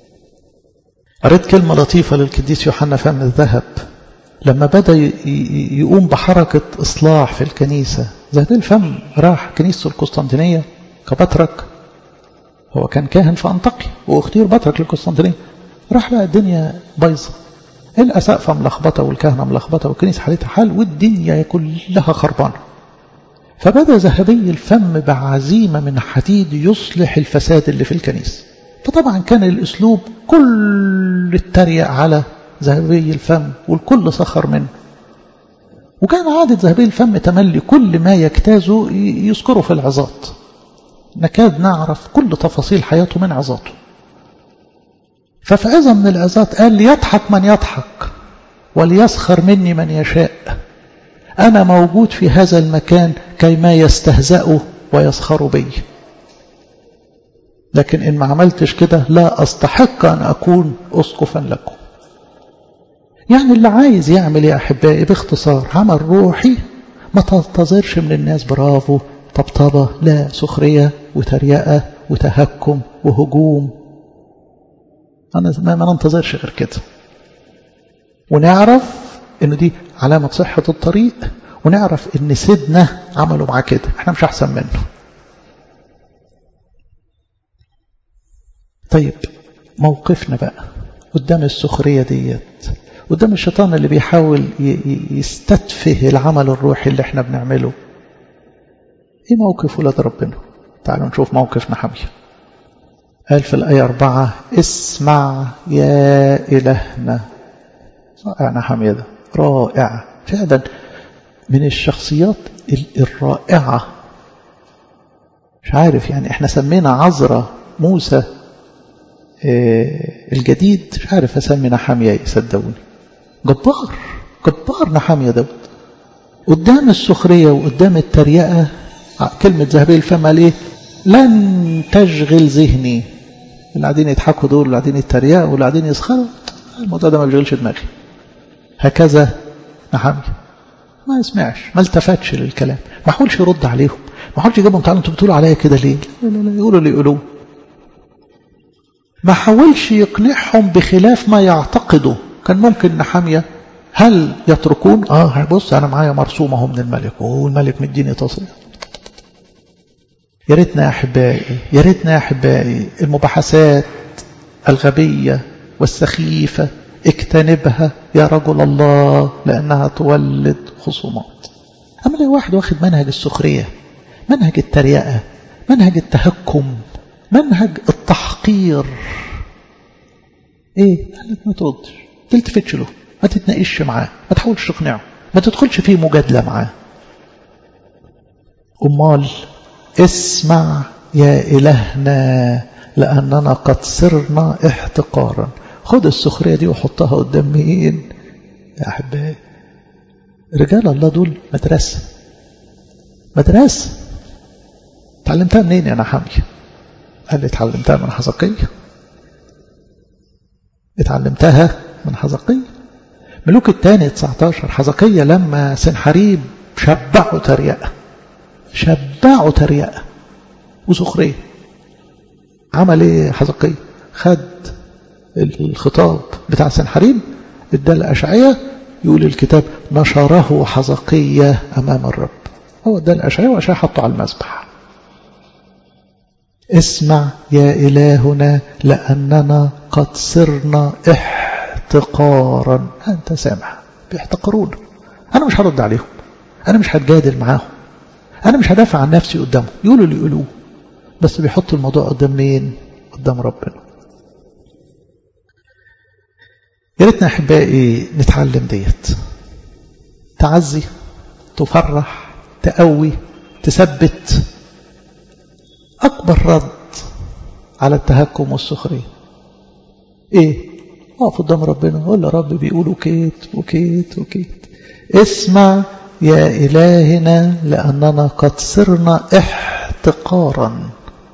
قريت كلمة لطيفة للقديس يوحنا فم الذهب لما بدأ يقوم بحركة إصلاح في الكنيسة. ذهب الفم راح كنيسة القسطنطينية كبطرك، هو كان كاهن في أنطاكيا واختير بطرك للقسطنطينية. راح بقى الدنيا بايظة، الأسقفة ملخبطة والكهنة ملخبطة والكنيسة حالتها حال والدنيا كلها خربانة. فبدأ ذهبي الفم بعزيمة من حديد يصلح الفساد اللي في الكنيسة. فطبعا كان الأسلوب كل التريق على ذهبي الفم والكل سخر منه. وكان عادة ذهبي الفم تملي كل ما يجتازه يذكره في العظات. نكاد نعرف كل تفاصيل حياته من عظاته. ففي عظة من العظات قال ليضحك من يضحك وليسخر مني من يشاء. أنا موجود في هذا المكان كيما يستهزأوا ويسخروا بي، لكن إن ما عملتش كده لا أستحق أن أكون أسقفا لكم. يعني اللي عايز يعمل يا أحبائي باختصار عمل روحي ما تنتظرش من الناس برافو طبطبة، لا، سخرية وتريقة وتهكم وهجوم. أنا ما ننتظرش غير كده، ونعرف إنه دي علامة صحة الطريق، ونعرف إن سيدنا عملوا معاه كده، إحنا مش أحسن منه. طيب موقفنا بقى قدام السخرية ديت، قدام الشيطان اللي بيحاول يستتفه العمل الروحي اللي احنا بنعمله. ايه موقف ولاد ربنا؟ تعالوا نشوف موقف نحمية. قال في الآية أربعة: اسمع يا إلهنا. رائع نحمية ده، رائع فعلا، من الشخصيات الرائعة. مش عارف يعني احنا سمينا عذرا موسى الجديد، مش عارف اسمي نحمية صدقوني. جبار جبار نحمية ده قدام السخرية وقدام التريقة. كلمة ذهبي الفم قال ايه؟ لن تشغل ذهني. اللي قاعدين يضحكوا دول، اللي قاعدين يتريقوا، واللي قاعدين يسخروا، الموضوع ده ما بيشغلش دماغي. هكذا نحمية ما يسمعش، ما التفتش للكلام، ما حاولش يرد عليهم، ما حاولش يجيبهم تعالوا انتوا بتقولوا عليا كده ليه؟ لا لا لا، يقولوا اللي يقولوه. ما حاولش يقنعهم بخلاف ما يعتقدوا. كان ممكن نحمية هل يتركون؟ اه بص انا معايا مرسومه من الملك، والملك مديني تصريح. يا ريتنا يا احبائي، يا ريتنا يا احبائي المباحثات الغبيه والسخيفه اجتنبها يا رجل الله، لانها تولد خصومات. اما لو واحد واخد منهج السخريه، منهج التريقه، منهج التهكم، منهج التحقير، ايه؟ قالت ما تردش، تلتفتش له، ما تتناقش معاه، ما تحاولش تقنعه، ما تدخلش فيه مجادله معاه. امال اسمع يا إلهنا لأننا قد صرنا احتقارا. خد السخرية دي وحطها قدام مين يا أحبائي؟ رجال الله دول مدرسة، مدرسة. تعلمتها منين يا نحمية؟ قال لي اتعلمتها من حزقية، اتعلمتها من حزقية. ملوك الثاني تسعتاشر، حزقية لما سنحريب شبعوا تريقة، شبعوا تريقة وسخرية. عمل ايه حزقية؟ خد الخطاب بتاع سنحريب ادى لأشعية، يقول الكتاب نشره حزقية أمام الرب. هو ادى لأشعية وأشعية حطه على المذبح. اسمع يا إلهنا لأننا قد صرنا احتقارا. أنت سامع بيحتقرون، أنا مش هرد عليهم، أنا مش هتجادل معاهم، أنا مش هدافع عن نفسي قدامهم، يقولوا اللي يقولوه، بس بيحطوا الموضوع قدام مين؟ قدام ربنا. يا ريتنا أحبائي نتعلم ديت. تعزي، تفرح، تقوي، تثبت. أكبر رد على التهكم والسخرية إيه؟ أقف قدام ربنا قول له رب بيقولوا كيت وكيت وكيت. اسمع يا إلهنا لأننا قد صرنا احتقارا.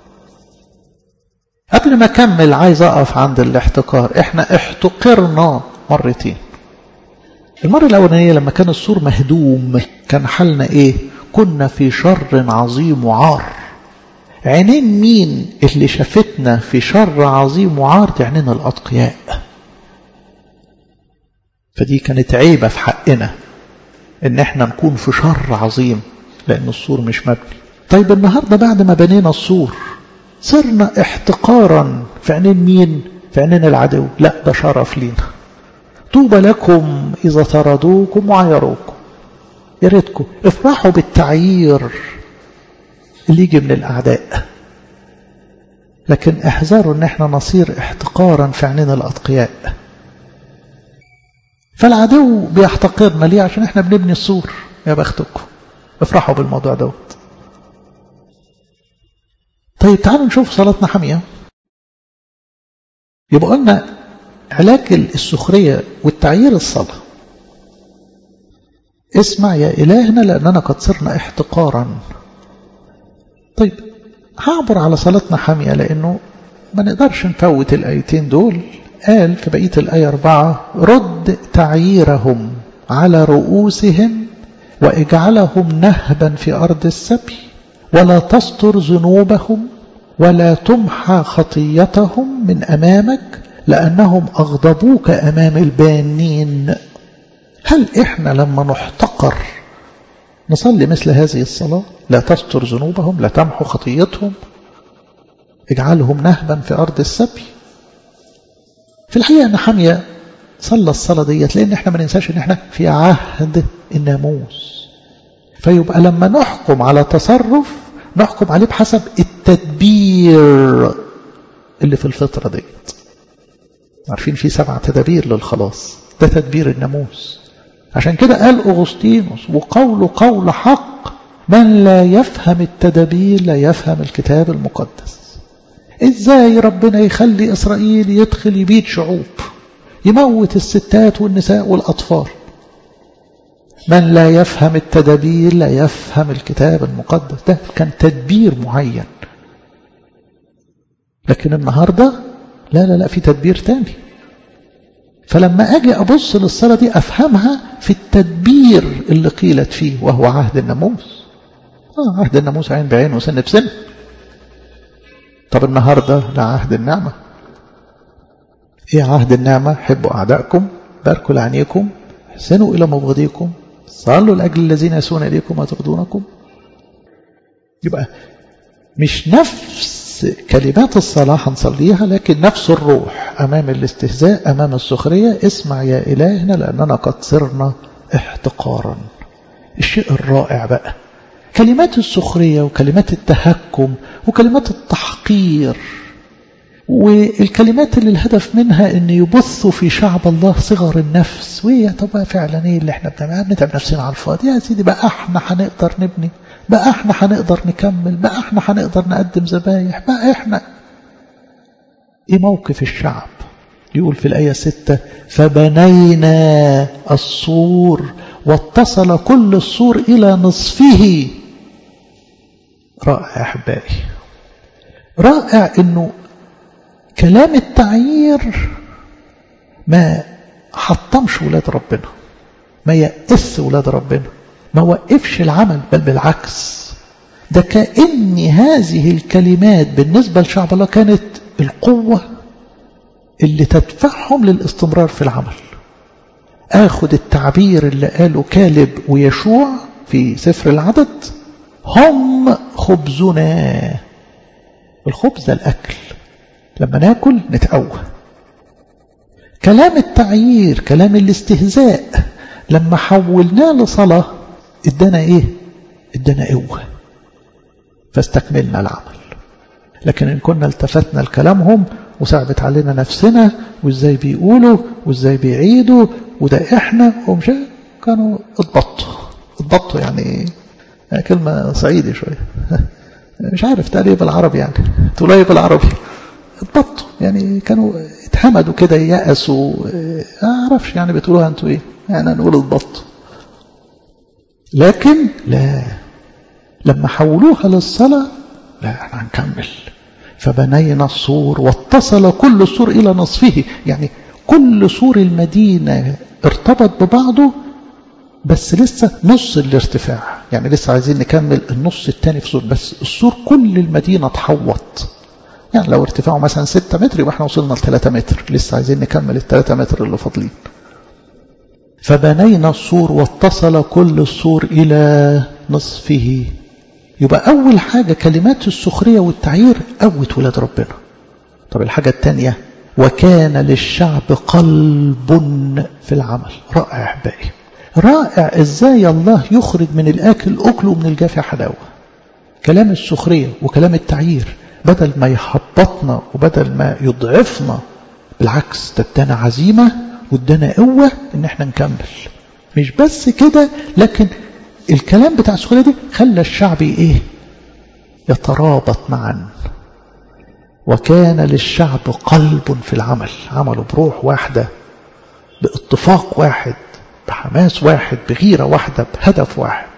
قبل ما أكمل عايز أقف عند الاحتقار. إحنا احتقرنا مرتين. المرة الأولانية لما كان السور مهدوم كان حالنا إيه؟ كنا في شر عظيم وعار. عينين مين اللي شافتنا في شر عظيم وعار؟ عينين الأتقياء. فدي كانت عيبة في حقنا ان احنا نكون في شر عظيم لان السور مش مبني. طيب النهاردة بعد ما بنينا السور صرنا احتقارا في عينين مين؟ في عينين العدو. لا ده شرف لينا. طوبى لكم اذا طردوكم وعيروكم. يا ريتكم افرحوا بالتعيير اللي يجي من الاعداء، لكن احذروا ان احنا نصير احتقارا في عينين الاتقياء. فالعدو بيحتقرنا ليه؟ عشان احنا بنبني السور. يا بختكم، افرحوا بالموضوع دوت. طيب تعالوا نشوف صلاة نحمية. يبقى قلنا علاج السخرية والتعيير الصلاة. اسمع يا إلهنا لأننا قد صرنا احتقارا. طيب هعبر على صلاة نحمية لأنه ما نقدرش نفوت الآيتين دول. قال في بقية الآية أربعة رد تعييرهم على رؤوسهم واجعلهم نهبا في أرض السبي ولا تستر ذنوبهم ولا تمحى خطيتهم من أمامك لأنهم أغضبوك أمام البانين. هل إحنا لما نحتقر نصلي مثل هذه الصلاة؟ لا تستر ذنوبهم، لا تمحو خطيتهم. اجعلهم نهبا في أرض السبي. في الحقيقة أن حمية صلى الصلاة ديت لأن احنا ما ننساش أن احنا في عهد الناموس، فيبقى لما نحكم على تصرف نحكم عليه بحسب التدبير اللي في الفطرة ديت. عارفين في سبع تدابير للخلاص، ده تدبير الناموس. عشان كده قال أغسطينوس وقوله قول حق، من لا يفهم التدابير لا يفهم الكتاب المقدس. ازاي ربنا يخلي إسرائيل يدخل يبيد شعوب، يموت الستات والنساء والأطفال؟ من لا يفهم التدابير لا يفهم الكتاب المقدس. ده كان تدبير معين. لكن النهاردة لا لا لا في تدبير تاني. فلما أجي أبص للصلاة دي أفهمها في التدبير اللي قيلت فيه، وهو عهد الناموس. آه عهد الناموس عين بعين وسن بسن. طب النهاردة لا، عهد النعمة. إيه عهد النعمة؟ حبوا أعدائكم، باركوا لعنيكم، احسنوا إلى مبغضيكم، صلوا لأجل الذين يسون إليكم وتقضونكم. يبقى مش نفس كلمات الصلاة هنصليها، لكن نفس الروح أمام الاستهزاء، أمام السخرية. اسمع يا إلهنا لأننا قد صرنا احتقارا. الشيء الرائع بقى كلمات السخرية وكلمات التهكم وكلمات التحقير، والكلمات اللي الهدف منها ان يبثوا في شعب الله صغر النفس. ويا طب فعلا ايه اللي احنا بنعمل؟ بنتعب نفسنا على الفاضي يا سيدي. بقى احنا هنقدر نبني، بقى احنا هنقدر نكمل، بقى احنا هنقدر نقدم ذبايح، بقى احنا. ايه موقف الشعب؟ يقول في الآية ستة: فبنينا السور واتصل كل السور إلى نصفه. رائع أحبائي، رائع إنه كلام التعيير ما حطمش ولاد ربنا، ما يأس ولاد ربنا، ما وقفش العمل، بل بالعكس. ده كأن هذه الكلمات بالنسبة لشعب الله كانت القوة اللي تدفعهم للاستمرار في العمل. آخذ التعبير اللي قاله كالب ويشوع في سفر العدد: هم خبزنا. الخبز ده الأكل، لما ناكل نتقوى. كلام التعيير، كلام الاستهزاء، لما حولناه لصلاة ادانا ايه؟ ادانا قوة، فاستكملنا العمل. لكن ان كنا التفتنا لكلامهم وصعبت علينا نفسنا، وازاي بيقولوا وازاي بيعيدوا وده احنا ومش، كانوا اتبطوا. اتبطوا يعني كلمة صعيدي شوية مش عارف تقريبا بالعربي، يعني تقولي بالعربي اتبطوا، يعني كانوا اتهمدوا كده، يأسوا، اعرفش يعني بتقولوها انتوا ايه، يعني نقول اتبطوا. لكن لا، لما حولوها للصلاة لا، احنا هنكمل. فبنينا السور واتصل كل السور إلى نصفه، يعني كل سور المدينة ارتبط ببعضه، بس لسه نص الارتفاع، يعني لسه عايزين نكمل النص الثاني في سور، بس السور كل المدينة تحوط. يعني لو ارتفاعه مثلا ستة متر يبقى احنا وصلنا لثلاثة متر، لسه عايزين نكمل الثلاثة متر اللي فاضلين. فبنينا السور واتصل كل السور إلى نصفه. يبقى أول حاجة كلمات السخرية والتعيير قوت ولاد ربنا. طب الحاجة الثانية: وكان للشعب قلب في العمل. رائع أحبائي، رائع إزاي الله يخرج من الآكل أكل ومن الجافع حلاوة. كلام السخرية وكلام التعيير بدل ما يحبطنا وبدل ما يضعفنا، بالعكس تدانا عزيمة وادانا قوة ان احنا نكمل. مش بس كده، لكن الكلام بتاع السخرية دي خلى الشعب ايه؟ يترابط معا. وكان للشعب قلب في العمل، عملوا بروح واحدة، باتفاق واحد، بحماس واحد، بغيرة واحدة، بهدف واحد.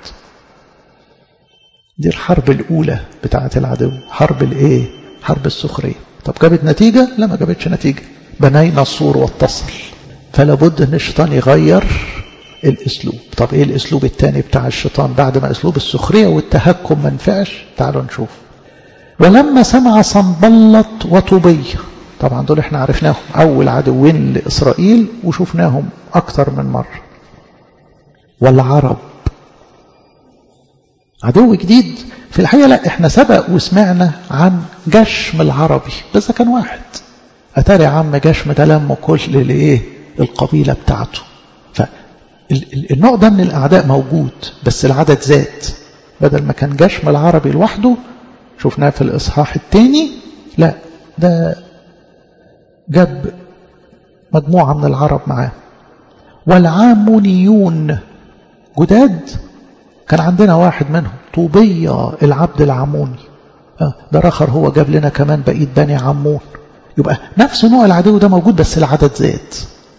دي الحرب الأولى بتاعت العدو، حرب الايه؟ حرب السخرية. طب جابت نتيجة؟ لا، ما جابتش نتيجة. بنينا السور واتصل. فلا بد ان الشيطان يغير الاسلوب. طب ايه الاسلوب الثاني بتاع الشيطان بعد ما اسلوب السخرية والتهكم ما نفعش؟ تعالوا نشوف. ولما سمع صنبلط وطوبية، طبعا دول احنا عرفناهم اول عدوين لاسرائيل وشوفناهم اكتر من مرة، والعرب عدو جديد في الحقيقة. لا، احنا سبق وسمعنا عن جشم العربي، بس كان واحد. أتاري عم جشم ده لم كل لإيه القبيلة بتاعته. فالنوع ده من الأعداء موجود، بس العدد زاد. بدل ما كان جشم العربي لوحده شفناه في الإصحاح الثاني، لا ده جاب مجموعة من العرب معاه. والعامونيون جداد، كان عندنا واحد منهم طوبية العبد العموني، ده رخر هو جاب لنا كمان بقية بني عمون. يبقى نفس نوع العدو ده موجود، بس العدد زاد.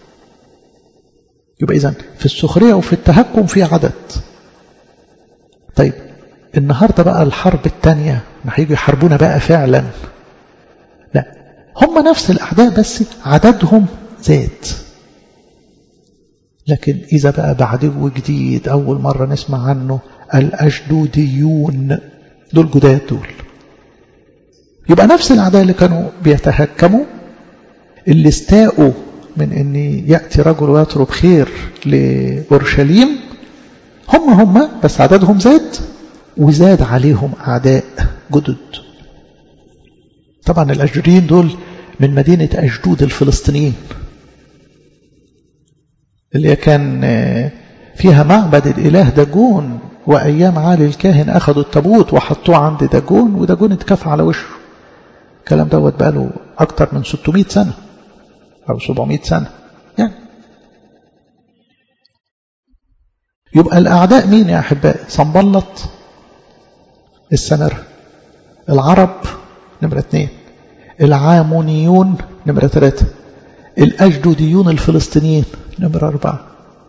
يبقى إذن في السخرية وفي التهكم في عدد. طيب النهاردة بقى الحرب الثانية هيجوا يحاربونا بقى فعلا. لا، هم نفس الأعداء بس عددهم زاد. لكن إذا بقى بعدو جديد أول مرة نسمع عنه، الأشدوديون، دول جداد دول. يبقى نفس الأعداء اللي كانوا بيتهكموا، اللي استاءوا من أن يأتي رجل ويطلب خير لأورشليم، هم هم بس عددهم زاد، وزاد عليهم أعداء جدد. طبعا الأشدوديين دول من مدينة أشدود الفلسطينيين، اللي كان فيها معبد الإله داجون، وأيام عالي الكاهن أخذوا التابوت وحطوه عند داجون، وداجون اتكفى على وشه. الكلام دوت بقى له أكتر من ستمائة سنة أو سبعمائة سنة يعني. يبقى الأعداء مين يا أحبائي؟ صنبلط السمر، العرب نمرة اثنين، العامونيون نمرة ثلاثة، الأشدوديون الفلسطينيين نمرة أربعة.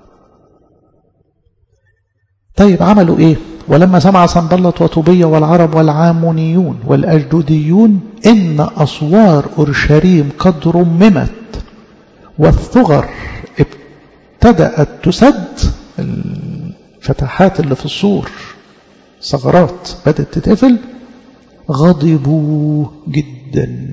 طيب عملوا إيه؟ ولما سمع صنبلط وطوبية والعرب والعامونيون والأشدوديون إن أسوار أورشليم قد رممت والثغر ابتدأت تسد، الفتحات اللي في السور ثغرات بدأت تتقفل، غضبوا جدا.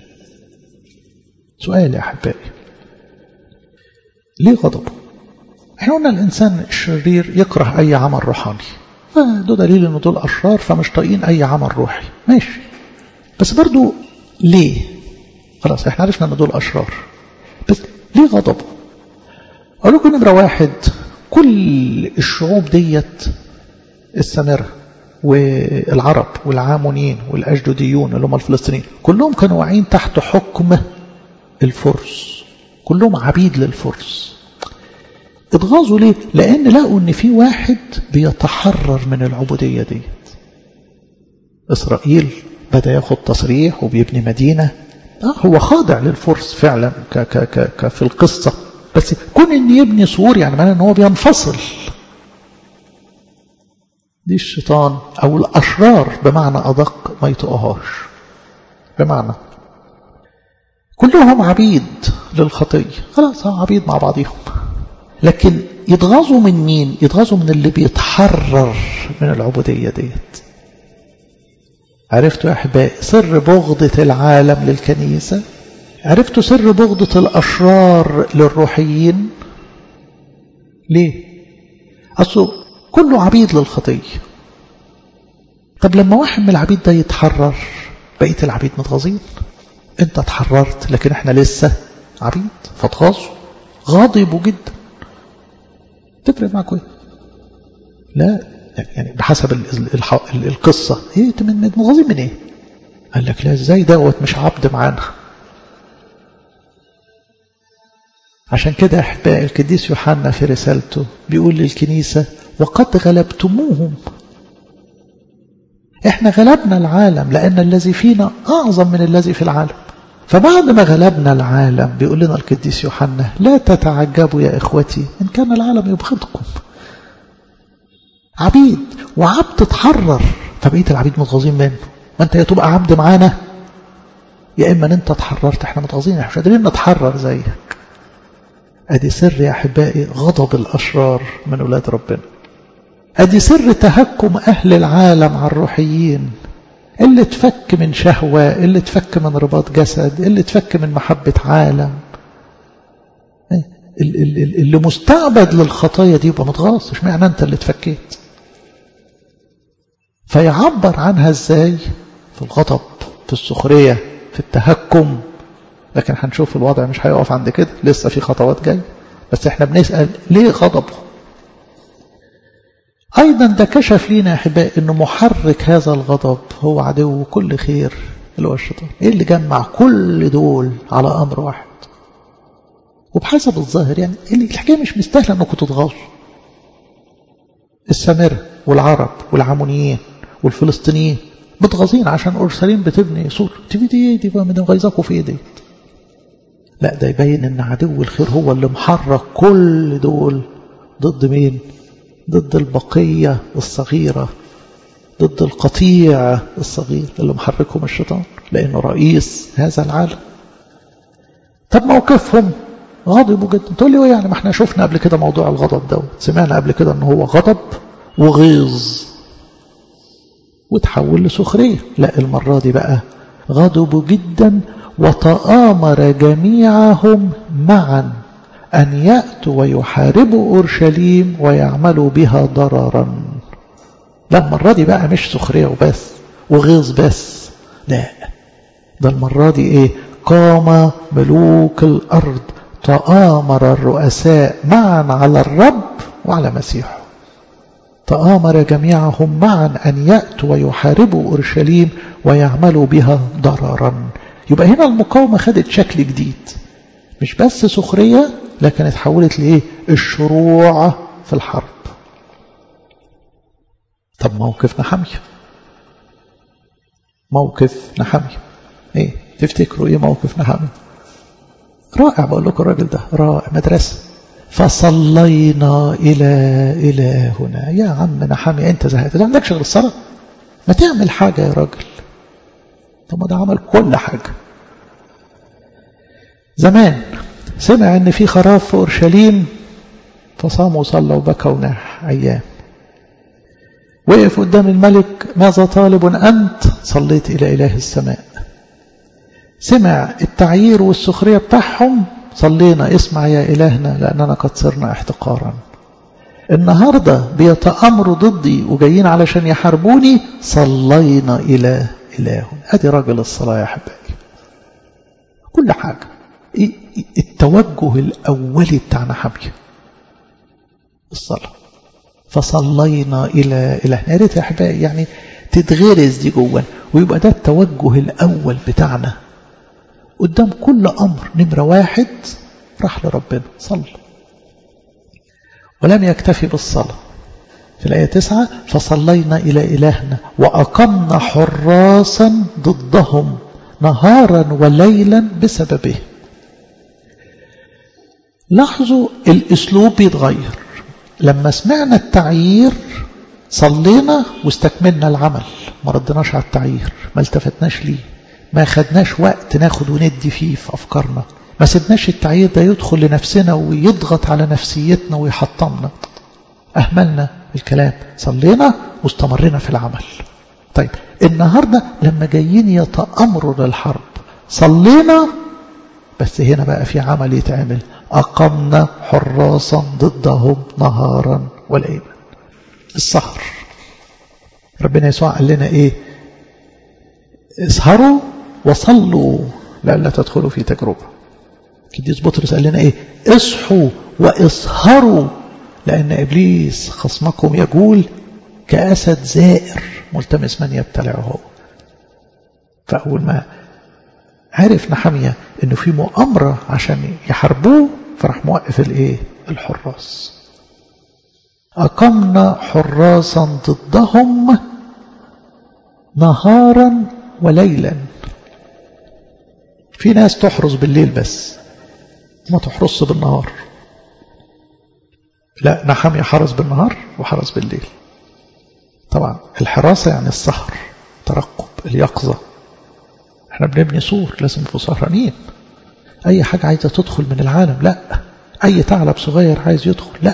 سؤال يا أحبائي، ليه غضبوا؟ احنا قلنا الإنسان الشرير يكره أي عمل روحاني، فده دليل أنه دول أشرار فمش طايقين أي عمل روحي، ماشي. بس برضو ليه؟ خلاص احنا عرفنا أن دول أشرار، بس ليه غضبوا؟ أقول لكم نمرة واحد، كل الشعوب ديت السامرة والعرب والعامونيين والأشدوديون اللي هم الفلسطينيين كلهم كانوا واقعين تحت حكم الفرس، كلهم عبيد للفرس. اتغاظوا ليه؟ لأن لقوا ان في واحد بيتحرر من العبودية ديت. إسرائيل بدأ ياخد تصريح وبيبني مدينة، آه هو خاضع للفرس فعلا ك ك ك ك في القصة، بس كون ان يبني سور يعني معناه ان هو بينفصل. دي الشيطان او الاشرار بمعنى ادق ما يطقهاش، بمعنى كلهم عبيد للخطية، خلاص عبيد مع بعضهم. لكن يتغاظوا من مين؟ يتغاظوا من اللي بيتحرر من العبودية ديت. عرفتوا يا أحبائي سر بغضة العالم للكنيسة؟ عرفتوا سر بغضة الأشرار للروحيين؟ ليه؟ أصله كله عبيد للخطية. طب لما واحد من العبيد ده يتحرر بقية العبيد متغاظين. انت اتحررت لكن احنا لسه عبيد، فتغاظوا غاضبوا جدا. تفرق معكم ايه؟ لا يعني بحسب القصة ايه متغاظين من ايه؟ قال لك لا ازاي دوت مش عبد معانا. عشان كده يا احبائي القديس يوحنا في رسالته بيقول للكنيسة وقد غلبتموهم. احنا غلبنا العالم لأن الذي فينا أعظم من الذي في العالم. فبعد ما غلبنا العالم بيقول لنا القديس يوحنا لا تتعجبوا يا إخوتي إن كان العالم يبغضكم. عبيد وعبد تتحرر فبقيت العبيد متغاظين منه. ما انت يا تبقى عبد معانا يا إما انت اتحررت، احنا متغاظين احنا مش قادرين نتحرر زيك. ادي سر يا أحبائي غضب الأشرار من أولاد ربنا. ادي سر تهكم أهل العالم على الروحيين، اللي تفك من شهوة، اللي تفك من رباط جسد، اللي تفك من محبة عالم، اللي مستعبد للخطايا دي يبقى متغاظ. مش معنى انت اللي تفكيت. فيعبر عنها ازاي؟ في الغضب، في السخرية، في التهكم. لكن هنشوف الوضع مش هيقف عند كده، لسه في خطوات جاية. بس احنا بنسأل ليه غضبه؟ ايضا ده كشف لينا يا احبائي انه محرك هذا الغضب هو عدو كل خير اللي هو الشيطان. ايه اللي جمع كل دول على امر واحد؟ وبحسب الظاهر يعني الحكايه مش مستاهله انكم تتغاظوا. السامره والعرب والعمونيين والفلسطينيين متغاظين عشان اورشليم بتبني سور. تبي دي دي بقى من غيظكم في ايدي. لا، ده يبين ان عدو الخير هو اللي محرك كل دول ضد مين؟ ضد البقيه الصغيره، ضد القطيع الصغير اللي محركهم الشيطان، لانه رئيس هذا العالم. طب موقفهم غاضبوا جدا. تقول لي يعني ما احنا شفنا قبل كده موضوع الغضب ده، سمعنا قبل كده ان هو غضب وغيظ وتحول لسخريه. لا، المره دي بقى غضبوا جدا وتآمر جميعهم معا ان ياتوا ويحاربوا اورشليم ويعملوا بها ضررا. لا، المره دي بقى مش سخريه وبس وغيظ بس، لا، ده المره دي ايه؟ قام ملوك الارض تآمر الرؤساء معا على الرب وعلى مسيحه. تآمر جميعهم معا أن يأتوا ويحاربوا أورشليم ويعملوا بها ضررا. يبقى هنا المقاومة خدت شكل جديد، مش بس سخرية، لكن اتحولت لإيه؟ الشروع في الحرب. طب موقف نحمية، موقف نحمية ايه؟ تفتكروا ايه موقف نحمية؟ رائع، بقول لكم الراجل ده رائع، مدرسة. فصلينا إلى إلهنا. يا عم نحمية، أنت زهقت، ما عندكش غير الصلاة؟ ما تعمل حاجة يا راجل. طب ما ده عمل كل حاجة. زمان سمع إن في خراب في أورشليم فصام وصلى وبكى وناح أيام. وقف قدام الملك: ماذا طالب أنت؟ صليت إلى إله السماء. سمع التعيير والسخرية بتاعهم: صلينا اسمع يا إلهنا لأننا قد صرنا احتقارا. النهاردة بيتأمروا ضدي وجايين علشان يحاربوني، صلينا إلى إلهنا. أدي راجل الصلاة يا حبايبي. كل حاجة التوجه الأولي بتاع نحمية الصلاة. فصلينا إلى إلهنا. يا ريت يا حبايبي يعني تتغرز دي جوا، ويبقى ده التوجه الأول بتاعنا قدام كل أمر. نمرة واحد راح لربنا، صلى. ولم يكتفي بالصلاة. في الآية تسعة: فصلينا إلى إلهنا وأقمنا حراسا ضدهم نهارا وليلا بسببه. لاحظوا الأسلوب بيتغير. لما سمعنا التعيير صلينا واستكملنا العمل، ما ردناش على التعيير، ما التفتناش ليه، ما خدناش وقت ناخد وندي فيه في أفكارنا، ما سيبناش التعيير ده يدخل لنفسنا ويضغط على نفسيتنا ويحطمنا. أهملنا الكلام، صلينا واستمرنا في العمل. طيب النهاردة لما جايين يتأمروا للحرب صلينا، بس هنا بقى في عمل يتعمل. أقمنا حراسا ضدهم نهارا وليلا. السهر، ربنا يسوع قال لنا ايه؟ اسهروا وصلوا لئلا تدخلوا في تجربة. القديس بطرس قال لنا ايه؟ اصحوا واسهروا لأن إبليس خصمكم يجول كأسد زائر ملتمس من يبتلعه هو. فأول ما عرف نحمية انه في مؤامرة عشان يحاربوه، فراح موقف الايه؟ الحراس. أقمنا حراسا ضدهم نهارا وليلا. في ناس تحرس بالليل بس، ما تحرس بالنهار. لا، نحمية حرس بالنهار وحرس بالليل. طبعا الحراسة يعني السهر، ترقب، اليقظة. احنا بنبني سور، لازم نبقوا سهرانين. اي حاجة عايزة تدخل من العالم لا، اي ثعلب صغير عايز يدخل لا،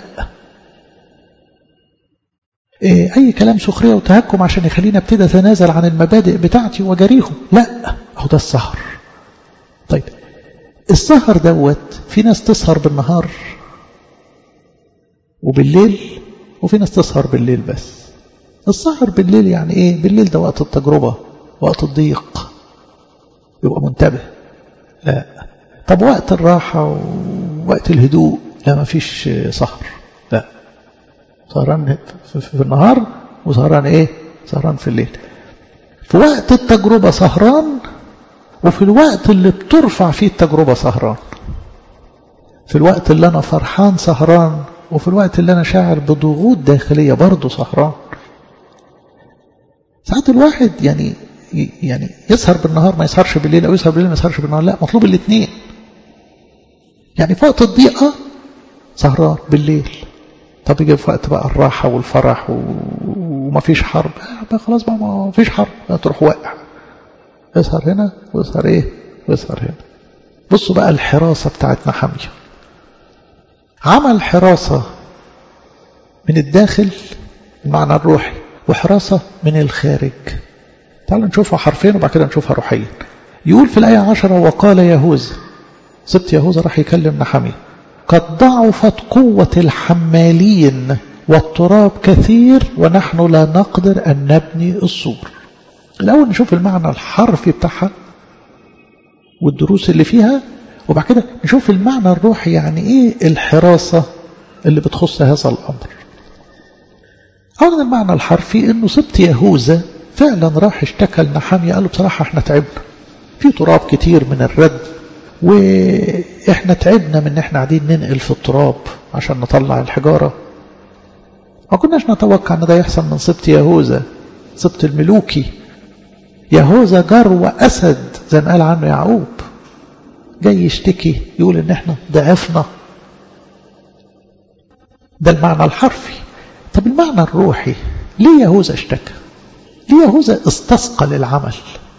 اي كلام سخرية وتهكم عشان يخلينا ابتدى اتنازل عن المبادئ بتاعتي وجريهم لا. اهو ده السهر. طيب السهر دوت، في ناس تسهر بالنهار وبالليل، وفي ناس تسهر بالليل بس. السهر بالليل يعني ايه؟ بالليل ده وقت التجربة، وقت الضيق، يبقى منتبه. لا. طب وقت الراحة ووقت الهدوء، لا ما فيش سهر، لا. سهران في النهار وسهران ايه؟ سهران في الليل. في وقت التجربة سهران، وفي الوقت اللي بترفع فيه التجربة سهران. في الوقت اللي أنا فرحان سهران، وفي الوقت اللي أنا شاعر بضغوط داخلية برضه سهران. ساعات الواحد يعني يعني يسهر بالنهار ما يسهرش بالليل، أو يسهر بالليل ما يسهرش بالنهار، لا، مطلوب الاثنين. يعني في وقت الضيقة سهران بالليل، طب يجي في وقت بقى الراحة والفرح وما فيش حرب، بقى خلاص بقى ما فيش حرب، تروح واقع، يسهر هنا ويسهر ايه ويسهر هنا. بصوا بقى الحراسة بتاعت نحمية، عمل حراسة من الداخل المعنى الروحي، وحراسة من الخارج. تعالوا نشوفها حرفين وبعد كده نشوفها روحيا. يقول في الآية عشرة: وقال يهوذا، سبت يهوذا راح يكلم نحمية: قد ضعفت قوة الحمالين والتراب كثير ونحن لا نقدر أن نبني السور. الأول نشوف المعنى الحرفي بتاعها والدروس اللي فيها، وبعد كده نشوف المعنى الروحي، يعني إيه الحراسة اللي بتخص هذا الأمر. أولا المعنى الحرفي إنه سبت يهوذا فعلا راح اشتكى لنحمية، قال له بصراحة احنا تعبنا، في تراب كتير من الرد، واحنا تعبنا من ان احنا قاعدين ننقل في التراب عشان نطلع الحجارة. ما كناش نتوقع ان ده يحصل من سبت يهوذا، سبت الملوكي. يهوذا جرو أسد زي ما قال عنه يعقوب، جاي يشتكي يقول ان احنا ضعفنا. ده المعنى الحرفي. طب المعنى الروحي، ليه يهوذا اشتكى؟ ليه يهوذا استثقل العمل؟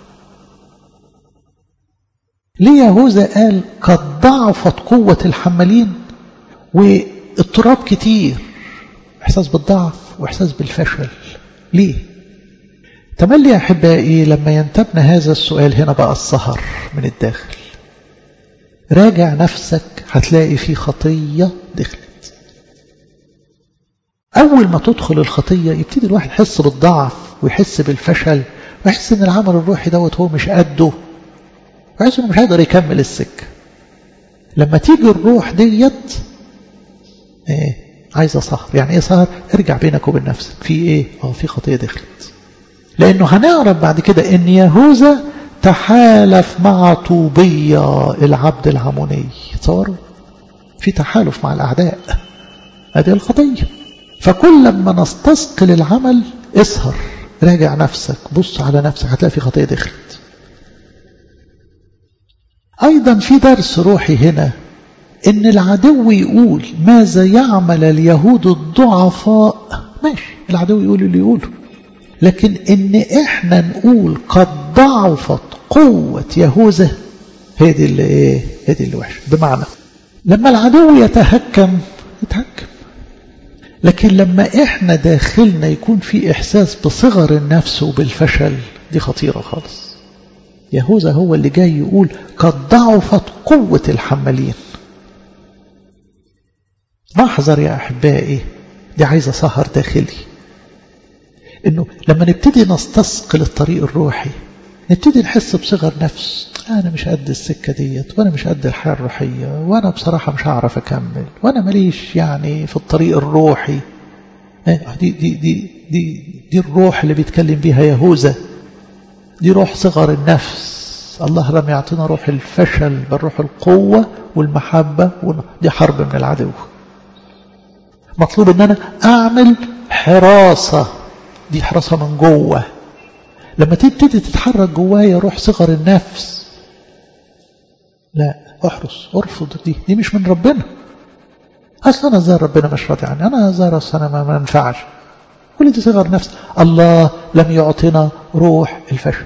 ليه يهوذا قال قد ضعفت قوة الحمالين والتراب كتير؟ احساس بالضعف واحساس بالفشل. ليه؟ تملي يا احبائي لما ينتبنا هذا السؤال، هنا بقى السهر من الداخل. راجع نفسك، هتلاقي في خطية دخلت. اول ما تدخل الخطية يبتدي الواحد يحس بالضعف ويحس بالفشل، ويحس ان العمل الروحي دوت هو مش قده، ويحس انه مش هيقدر يكمل السكة. لما تيجي الروح ديت ايه؟ عايزة سهر. يعني ايه سهر؟ ارجع بينك وبين نفسك، في ايه؟ اه في خطية دخلت. لانه هنعرف بعد كده ان يهوذا تحالف مع طوبية العبد العموني. تصوروا في تحالف مع الاعداء، هذه الخطية. فكل ما نستثقل العمل اسهر، راجع نفسك، بص على نفسك، هتلاقي في خطية دخلت. ايضا في درس روحي هنا، ان العدو يقول ماذا يعمل اليهود الضعفاء، ماشي، العدو يقول اللي يقوله، لكن ان احنا نقول قد ضعفت قوة يهوذا، هي دي اللي ايه؟ هي دي اللي وحش. بمعنى لما العدو يتهكم يتهكم، لكن لما احنا داخلنا يكون في احساس بصغر النفس وبالفشل، دي خطيرة خالص. يهوذا هو اللي جاي يقول قد ضعفت قوة الحمالين. نحذر يا أحبائي، دي عايزة سهر داخلي. إنه لما نبتدي نستثقل الطريق الروحي، نبتدي نحس بصغر نفس، أنا مش قد السكة ديت، وأنا مش قد الحياة الروحية، وأنا بصراحة مش هعرف أكمل، وأنا ماليش يعني في الطريق الروحي. دي دي دي دي دي الروح اللي بيتكلم بيها يهوذا، دي روح صغر النفس. الله لم يعطينا روح الفشل، بل روح القوة والمحبة، دي حرب من العدو. مطلوب ان انا اعمل حراسة، دي حراسة من جوه. لما تبتدي تتحرك جوايا روح صغر النفس، لا، احرص، ارفض، دي دي مش من ربنا. اصلا انا زي ربنا مش راضي عني، انا زي انا ما منفعش، كل دي صغر نفس. الله لم يعطينا روح الفشل.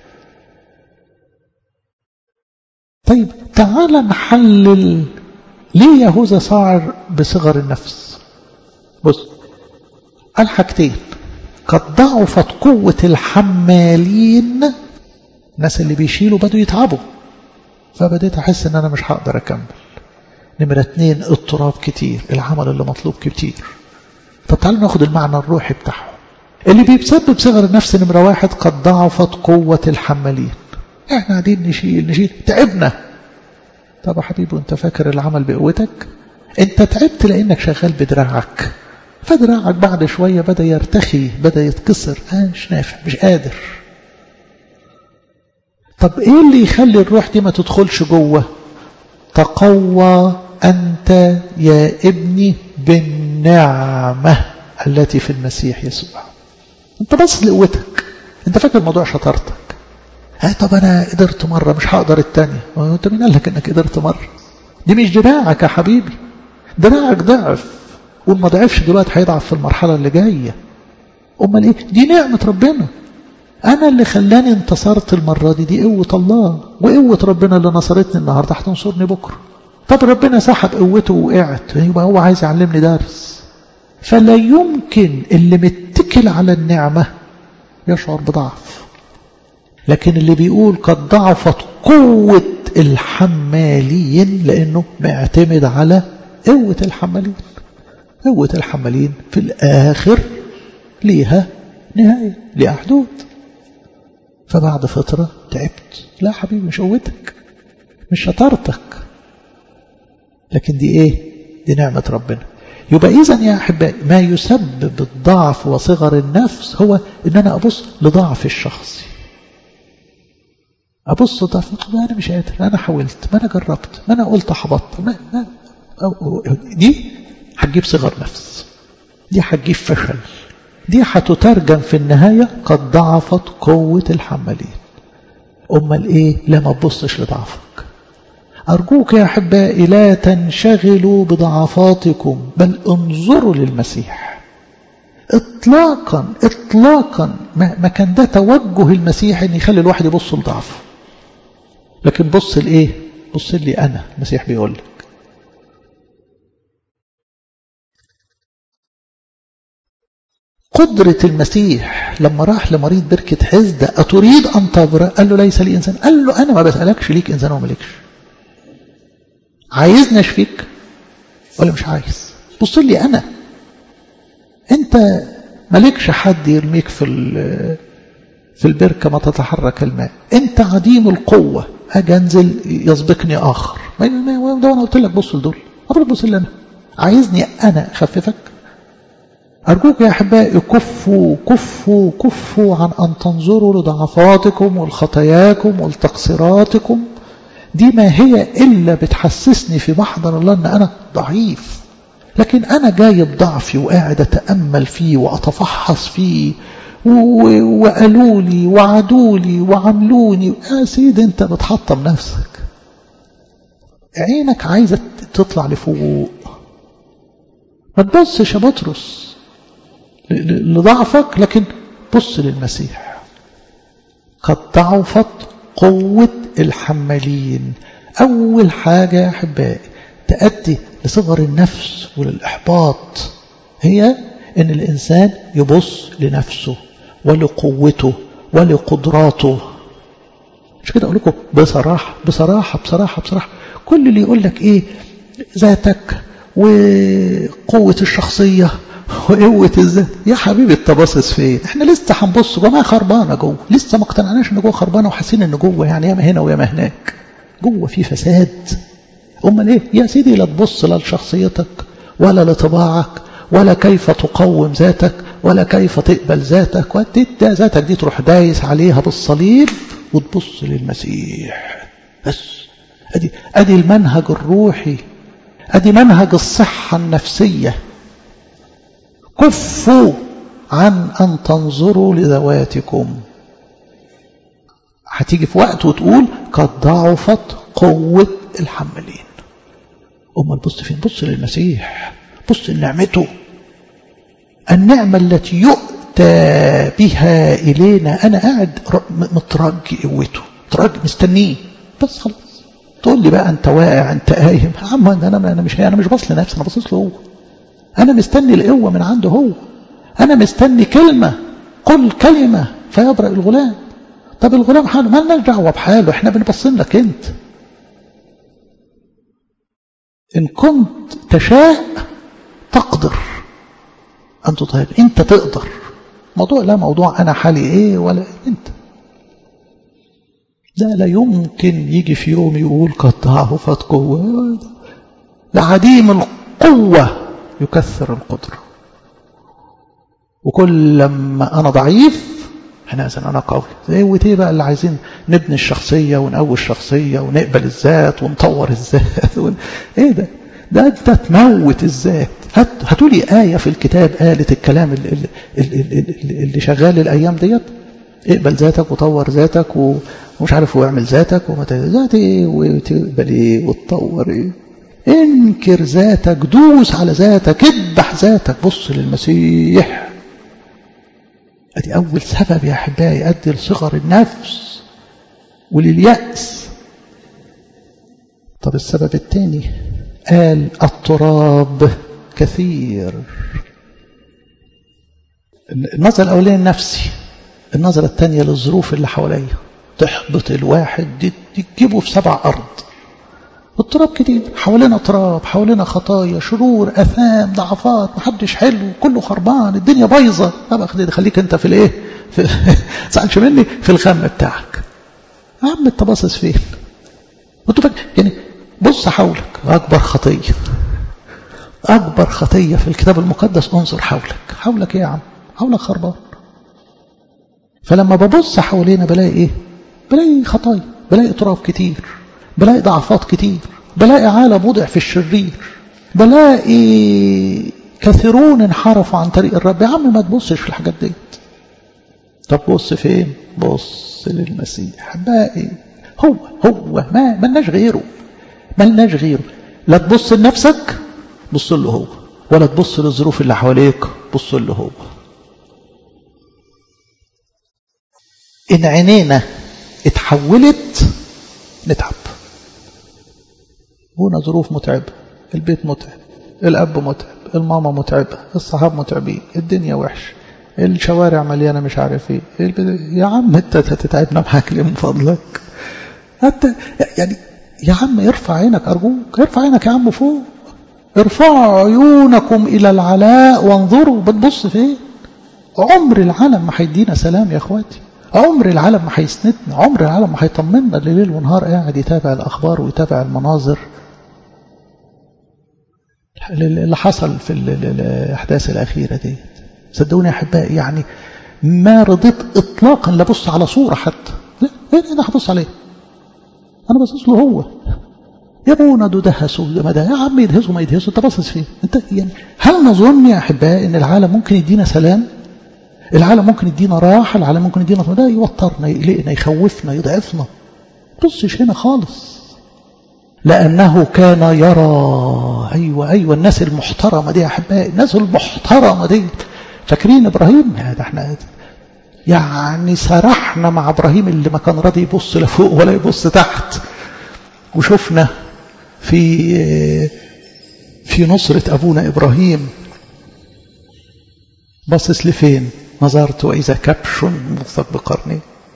طيب تعال نحلل ليه يهوذا صار بصغر النفس. بص، قال حاجتين: قد ضعفت قوة الحمالين، الناس اللي بيشيلوا بدوا يتعبوا، فبديت أحس أن أنا مش هقدر أكمل. نمرة اتنين، التراب كتير، العمل اللي مطلوب كتير. طب تعالوا ناخد المعنى الروحي بتاعه. اللي بيسبب صغر النفس نمرة واحد قد ضعفت قوة الحمالين. احنا قاعدين نشيل نشيل تعبنا. طب يا حبيبي انت فاكر العمل بقوتك؟ انت تعبت لانك شغال بدراعك، فدراعك بعد شوية بدأ يرتخي، بدأ يتكسر، اه مش نافع، مش قادر. طب ايه اللي يخلي الروح دي ما تدخلش جوه؟ تقوى أنت يا ابني بالنعمة التي في المسيح يسوع. انت بس لقوتك، انت فاكر الموضوع شطارتك. اه طب انا قدرت مرة مش هقدر التانية. انت مين قال لك انك قدرت مرة؟ دي مش دراعك يا حبيبي، دراعك ضعف، وما ضعفش دلوقتي هيضعف في المرحلة اللي جاية. امال ايه؟ دي نعمة ربنا. انا اللي خلاني انتصرت المرة دي، دي قوة الله، وقوة ربنا اللي نصرتني النهاردة هتنصرني بكرة. طب ربنا سحب قوته ووقعت، يبقى هو عايز يعلمني درس. فلا يمكن اللي متكل على النعمة يشعر بضعف. لكن اللي بيقول قد ضعفت قوة الحمالين لأنه معتمد على قوة الحمالين. قوة الحمالين في الآخر ليها نهاية، ليها حدود. فبعد فترة تعبت. لا حبيبي مش قوتك، مش شطارتك، لكن دي ايه؟ دي نعمة ربنا. يبقى إذن يا أحبائي ما يسبب الضعف وصغر النفس هو إن أنا أبص لضعف الشخصي. أبص لضعف، أنا مش قادر، أنا حاولت، ما أنا جربت، ما أنا قلت حبطت، ما ما دي هتجيب صغر نفس، دي هتجيب فشل، دي هتترجم في النهاية قد ضعفت قوة الحمالين. أمال إيه؟ لا ما تبصش لضعفك. أرجوك يا أحبائي لا تنشغلوا بضعفاتكم، بل انظروا للمسيح. إطلاقا إطلاقا ما كان ده توجه المسيح أن يخلي الواحد يبص لضعفه، لكن بص لإيه؟ بص لي أنا. المسيح بيقول لك قدرة المسيح لما راح لمريض بركة حزدة أتريد أن تبرأ؟ قال له ليس لي إنسان. قال له أنا ما بسألكش ليك إنسان وملكش، عايزني أشفيك ولا مش عايز؟ بص لي أنا. أنت مالكش حد يرميك في في البركة ما تتحرك الماء، أنت عديم القوة، أجي أنزل يسبقني آخر. ما ده أنا قلت لك بص لدول، أقول بص لي أنا. عايزني أنا أخففك؟ أرجوك يا أحبائي كفوا كفوا كفوا عن أن تنظروا لضعفاتكم والخطاياكم والتقصيراتكم. دي ما هي إلا بتحسسني في محضر الله أن أنا ضعيف. لكن أنا جايب ضعفي وقاعد أتأمل فيه وأتفحص فيه، وقالوا لي وعدوا لي وعملوني. يا سيدي أنت بتحطم نفسك، عينك عايزة تطلع لفوق. ما تبصش يا بطرس لضعفك، لكن بص للمسيح. قد ضعفت قوة الحمالين. أول حاجة يا أحبائي تؤدي لصغر النفس وللإحباط هي أن الإنسان يبص لنفسه ولقوته ولقدراته. مش كده أقول لكم بصراحة بصراحة بصراحة بصراحة كل اللي يقول لك إيه ذاتك وقوة الشخصية وقوة الذات، يا حبيبي انت باصص فين؟ احنا لسه هنبص جوه ما خربانه جوه، لسه ما اقتنعناش ان جوه خربانه وحاسين ان جوه يعني ياما هنا وياما هناك، جوه في فساد. امال ايه يا سيدي؟ لا تبص لا لشخصيتك ولا لطباعك ولا كيف تقوم ذاتك ولا كيف تقبل ذاتك، وتدي ذاتك دي تروح دايس عليها بالصليب وتبص للمسيح بس. ادي ادي المنهج الروحي، ادي منهج الصحة النفسية. كفوا عن أن تنظروا لذواتكم. هتيجي في وقت وتقول قد ضعفت قوة الحمالين. أمال بص فين؟ بص للمسيح، بص لنعمته، النعمة التي يؤتى بها إلينا. أنا قاعد مترجي قوته، مترجي مستنيه بس خلاص. تقول لي بقى أنت واقع أنت قايم، عم أنا أنا مش أنا مش باصص لنفسي، أنا باصص له هو. أنا مستني القوة من عنده هو، أنا مستني كلمة، قل كلمة فيبرأ الغلام. طب الغلام حاله ما لناش دعوة بحاله، احنا بنبصين لك أنت. إن كنت تشاء تقدر أن تطهر، أنت تقدر. موضوع لا موضوع أنا حالي إيه ولا أنت. لا لا يمكن يجي في يوم يقول قد ضعفت قوة. لعديم القوة يكثر القدرة. وكل لما أنا ضعيف حينئذ أنا قوي. زي وتيه بقى اللي عايزين نبني الشخصية ونقوي الشخصية ونقبل الذات ونطور الذات ون... إيه ده؟ ده أنت تموت الذات. هات هاتولي آية في الكتاب قالت الكلام اللي, اللي, اللي, اللي شغال الأيام ديت. اقبل ذاتك وطور ذاتك ومش عارف واعمل ذاتك وذات ايه وتقبل ايه وتطور ايه. انكر ذاتك، دوس على ذاتك، اذبح ذاتك، بص للمسيح. ادي اول سبب يا احبائي ادي لصغر النفس ولليأس. طب السبب الثاني قال التراب كثير. النظر الاولاني النفسي، النظرة الثانية للظروف اللي حواليا تحبط الواحد، دي تجيبه في سبع أرض. التراب كتير حوالينا، تراب حوالينا، خطايا، شرور، أثام، ضعفات، محدش حلو، كله خربان، الدنيا بايظة. طب خليك انت في الايه، في سألش مني في الخم بتاعك. يا عم انت باصص فين؟ يعني بص حولك. أكبر خطية أكبر خطية في الكتاب المقدس انظر حولك. حولك ايه يا عم؟ حولك خربان. فلما ببص حوالينا بلاقي ايه؟ بلاقي خطايا، بلاقي تراب كتير، بلاقي ضعفات كتير، بلاقي عالم وضع في الشرير، بلاقي كثيرون انحرفوا عن طريق الرب. يا عم ما تبصش في الحاجات دي. طب بص فين؟ بص للمسيح. باقي هو هو ما ملناش غيره، ملناش غيره. لا تبص لنفسك، بص له هو، ولا تبص للظروف اللي حواليك، بص له هو. إن عينينا اتحولت نتعب. هنا ظروف متعبة، البيت متعب، الأب متعب، الماما متعبة، الصحاب متعبين، الدنيا وحش، الشوارع مليانة مش عارف ايه. يا عم انت هتتعبنا معاك ليه من فضلك؟ انت يعني يا عم ارفع عينك أرجوك، ارفع عينك يا عم فوق. ارفعوا عيونكم إلى العلاء وانظروا. بتبص فين؟ عمر العالم ما هيدينا سلام يا اخواتي، عمر العالم ما هيسندنا، عمر العالم ما هيطمنا. اللي ليل ونهار قاعد يتابع الأخبار ويتابع المناظر اللي حصل في الأحداث الأخيرة دي. صدقوني يا أحبائي يعني ما رضيت إطلاقا لبص على صورة حتى. لا ايه انا هبص عليه؟ انا باصص له هو. يا ابونا دو دهسوا ما ده، يا عم يدهسوا ما يدهسوا، انت باصص فين انت؟ يعني هل نظن يا احبائي ان العالم ممكن يدينا سلام؟ العالم ممكن يدينا راحه؟ العالم ممكن يدينا ده يوترنا يقلقنا يخوفنا يضعفنا؟ بصش هنا خالص. لانه كان يرى. ايوه ايوه الناس المحترمه دي يا احبائي، الناس المحترمه دي. فاكرين ابراهيم؟ ده احنا يعني سرحنا مع ابراهيم اللي ما كان راضي يبص لفوق ولا يبص تحت. وشفنا في في نصرة أبونا إبراهيم باصص لفين؟ نظرت وإذا كبش ملصق بقرنه.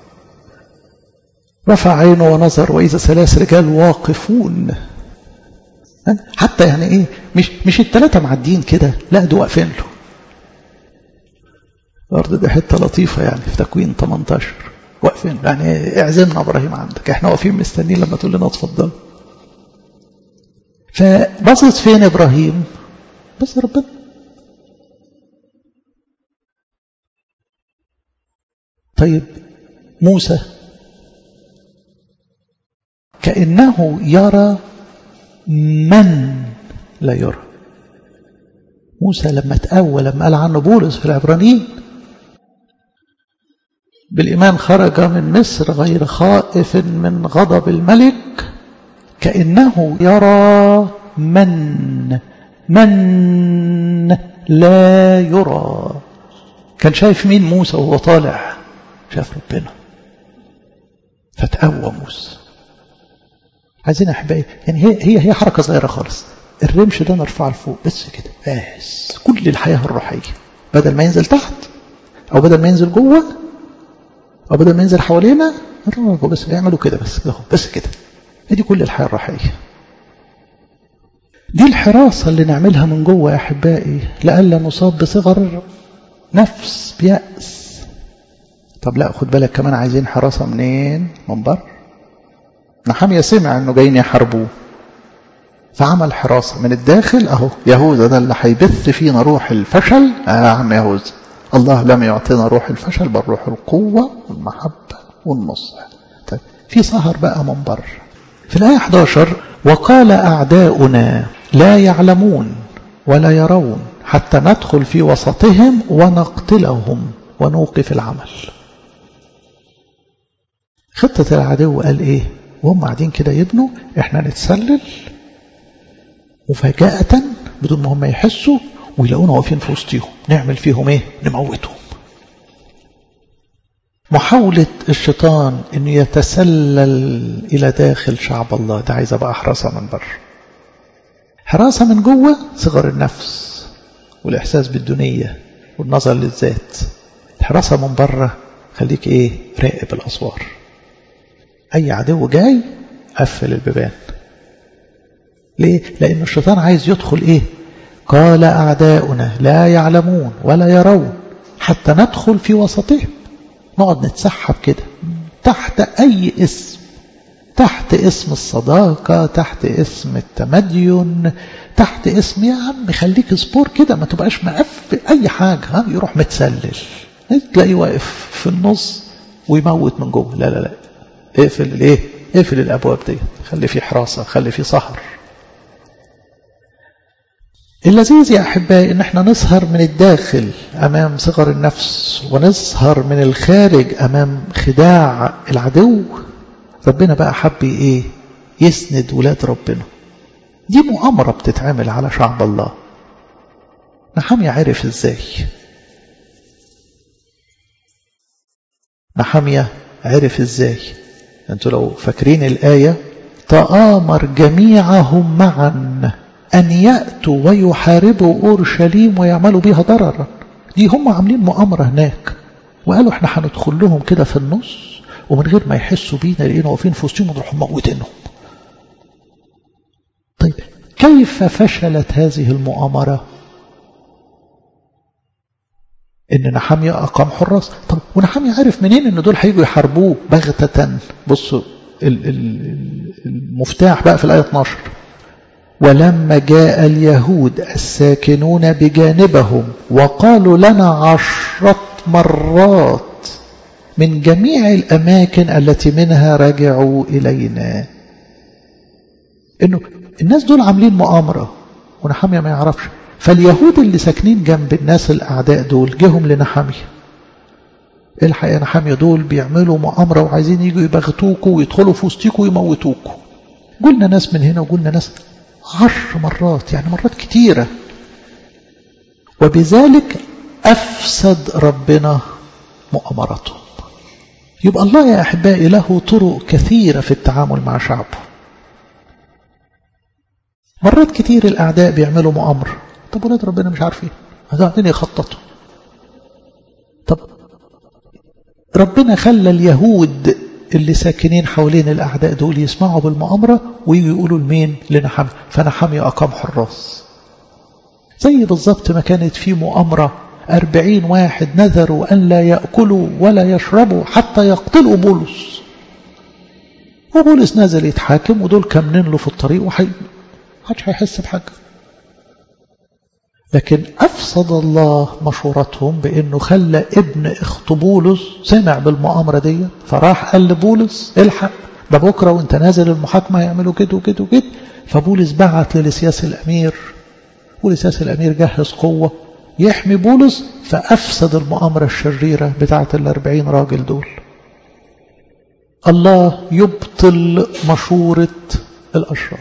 رفع عينه ونظر وإذا ثلاث رجال واقفون. حتى يعني إيه، مش مش الثلاثة معدين كده، لا دول واقفين له. برضه دي حتة لطيفة يعني في تكوين ثمانية عشر. واقفين يعني اعزمنا ابراهيم عندك، احنا واقفين مستنيين لما تقول لنا اتفضل. فبصص فين ابراهيم؟ بس ربنا. طيب موسى كأنه يرى من لا يرى. موسى لما تقوى، لما قال عنه بولس في العبرانيين بالإيمان خرج من مصر غير خائف من غضب الملك، كأنه يرى من من لا يرى. كان شايف مين موسى وهو طالع؟ شاف ربنا. فتقوى موسى. عايزين أحبائي يعني هي هي هي حركة صغيرة خالص، الرمش ده نرفعه لفوق بس كده بس. كل الحياة الروحية بدل ما ينزل تحت أو بدل ما ينزل جوه أو بدل ما ينزل حوالينا بس يعملوا كده بس كده بس كده. هذه كل الحياة الروحية. دي الحراسة اللي نعملها من جوه يا أحبائي لألا نصاب بصغر نفس بيأس. طب لا خد بالك كمان عايزين حراسة منين؟ من بره. نحمية سمع انه جايين يحاربوه فعمل حراسة من الداخل. اهو يهوذا ده اللي هيبث فينا روح الفشل. اه يا عم يهوذا، الله لم يعطينا روح الفشل بل روح القوة والمحبة والنصح. طيب في سهر بقى من بره. في الآية إحدى عشر وقال أعداؤنا لا يعلمون ولا يرون حتى ندخل في وسطهم ونقتلهم ونوقف العمل. خطة العدو قال ايه وهم قاعدين كده يبنوا؟ احنا نتسلل مفاجأة بدون ما هم يحسوا ويلاقونا واقفين في وسطهم. نعمل فيهم ايه؟ نموتهم. محاولة الشيطان انه يتسلل الى داخل شعب الله ده عايزة بقى حراسة من بره. حراسة من جوه صغر النفس والاحساس بالدنيا والنظر للذات. الحراسة من بره خليك ايه؟ راقب الاسوار. اي عدو جاي قفل البيبان. ليه؟ لان الشيطان عايز يدخل ايه؟ قال اعداؤنا لا يعلمون ولا يرون حتى ندخل في وسطهم. نقعد نتسحب كده تحت اي اسم، تحت اسم الصداقة، تحت اسم التمدين، تحت اسم يا عم خليك سبور كده ما تبقاش مقفل اي حاجة. ها يروح متسلل تلاقيه واقف في النص ويموت من جوه. لا لا لا اقفل الايه؟ اقفل الابواب دي، خلي في حراسة، خلي في سهر. اللذيذ يا أحبائي إن احنا نسهر من الداخل أمام صغر النفس ونسهر من الخارج أمام خداع العدو. ربنا بقى حب إيه؟ يسند ولاد ربنا. دي مؤامرة بتتعمل على شعب الله. نحمية عرف إزاي؟ نحمية عرف إزاي؟ أنتوا لو فاكرين الآية تآمر جميعهم معا أن يأتوا ويحاربوا أورشليم ويعملوا بها ضررا. دي هم عاملين مؤامرة هناك وقالوا احنا هندخل لهم كده في النص ومن غير ما يحسوا بينا لقينا واقفين في وسطهم ونروح موتينهم. طيب كيف فشلت هذه المؤامرة؟ إن نحمية أقام حراس. طب ونحمية عارف منين إن دول هيجوا يحاربوه بغتة؟ بصوا المفتاح بقى في الآية اثناشر. ولما جاء اليهود الساكنون بجانبهم وقالوا لنا عشرة مرات من جميع الأماكن التي منها رجعوا إلينا. إنه الناس دول عاملين مؤامرة ونحمية ما يعرفش. فاليهود اللي ساكنين جنب الناس الأعداء دول جهم لنحمية. الحقيقة نحمية دول بيعملوا مؤامرة وعايزين يجوا يبغتوكوا ويدخلوا في وسطيكوا ويموتوكوا. قلنا ناس من هنا وقلنا ناس عشر مرات، يعني مرات كتيرة. وبذلك أفسد ربنا مؤامرتهم. يبقى الله يا أحبائي له طرق كثيرة في التعامل مع شعبه. مرات كتير الأعداء بيعملوا مؤامرة. طب ولاد ربنا مش عارفين قاعدين يخططوا. طب ربنا خلى اليهود اللي ساكنين حوالين الأعداء دول يسمعوا بالمؤامرة ويجوا يقولوا لمين؟ لنحمية. فنحمية أقام حراس. زي بالضبط ما كانت في مؤامرة أربعين واحد نذروا أن لا يأكلوا ولا يشربوا حتى يقتلوا بولس. وبولس نازل يتحاكم ودول كامنين له في الطريق وحي محدش هيحس بحاجة. لكن أفسد الله مشورتهم بأنه خلى ابن اخت بولس سمع بالمؤامرة دي فراح قال لبولس الحق ده بكرة وانت نازل المحاكمة هيعملوا كده وكده وكده. فبولس بعت للسياس الأمير ولسياس الأمير جهز قوة يحمي بولس. فأفسد المؤامرة الشريرة بتاعت الأربعين راجل دول. الله يبطل مشورة الأشرار.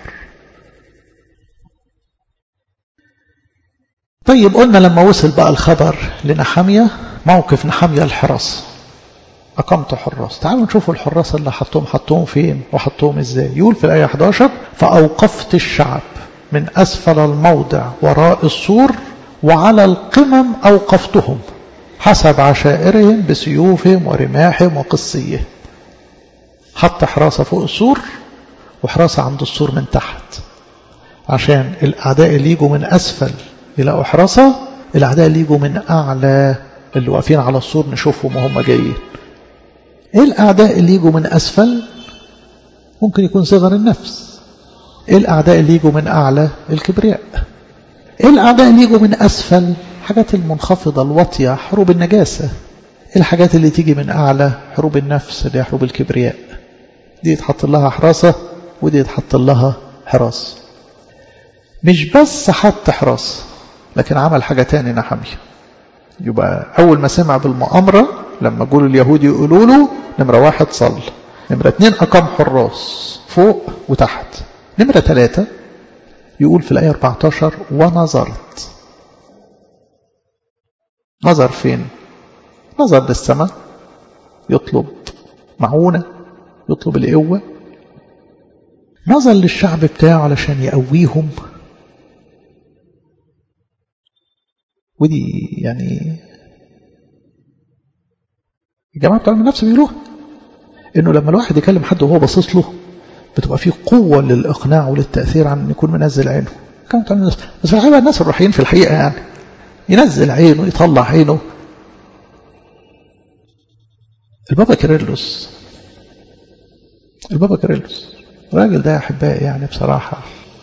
طيب قلنا لما وصل بقى الخبر لنحمية موقف نحمية الحراسة. أقمت حراس. تعالوا نشوفوا الحراس اللي حطوهم حطوهم فين وحطوهم ازاي. يقول في الآية إحدى عشر فأوقفت الشعب من أسفل الموضع وراء السور وعلى القمم أوقفتهم حسب عشائرهم بسيوفهم ورماحهم وقصيهم. حط حراسة فوق السور وحراسة عند السور من تحت عشان الأعداء اللي يجوا من أسفل يلاقوا حراسة، الأعداء اللي يجوا من أعلى اللي واقفين على السور نشوفهم وهم جايين. ايه الاعداء اللي يجوا من اسفل؟ ممكن يكون صغر النفس. ايه الاعداء اللي يجوا من اعلى؟ الكبرياء. ايه الاعداء اللي يجوا من اسفل؟ حاجات المنخفضة الواطية، حروب النجاسة. ايه الحاجات اللي تيجي من اعلى؟ حروب النفس اللي هي حروب الكبرياء. دي يتحط لها حراسة ودي يتحط لها حراسة. مش بس حط حراسة، لكن عمل حاجة تاني نحمية. يبقى أول ما سمع بالمؤامرة لما قولوا اليهود يقولوا له نمرة واحد صلى، نمرة اتنين أقام حراس فوق وتحت، نمرة ثلاثة يقول في الآية أربعة عشر ونظرت. نظر فين؟ نظر للسماء يطلب معونة، يطلب القوة. نظر للشعب بتاعه علشان يقويهم. ودي يعني الجماعة بتوع النفس بيقولوها، انه لما الواحد يكلم حد وهو باصص له بتبقى فيه قوة للإقناع وللتأثير عن أن يكون منزل عينه. كانوا بتوع النفس، بس في الحقيقة الناس الروحيين في الحقيقة يعني ينزل عينه، يطلع عينه. البابا كيرلس البابا كيرلس الراجل ده يا أحبائي يعني بصراحة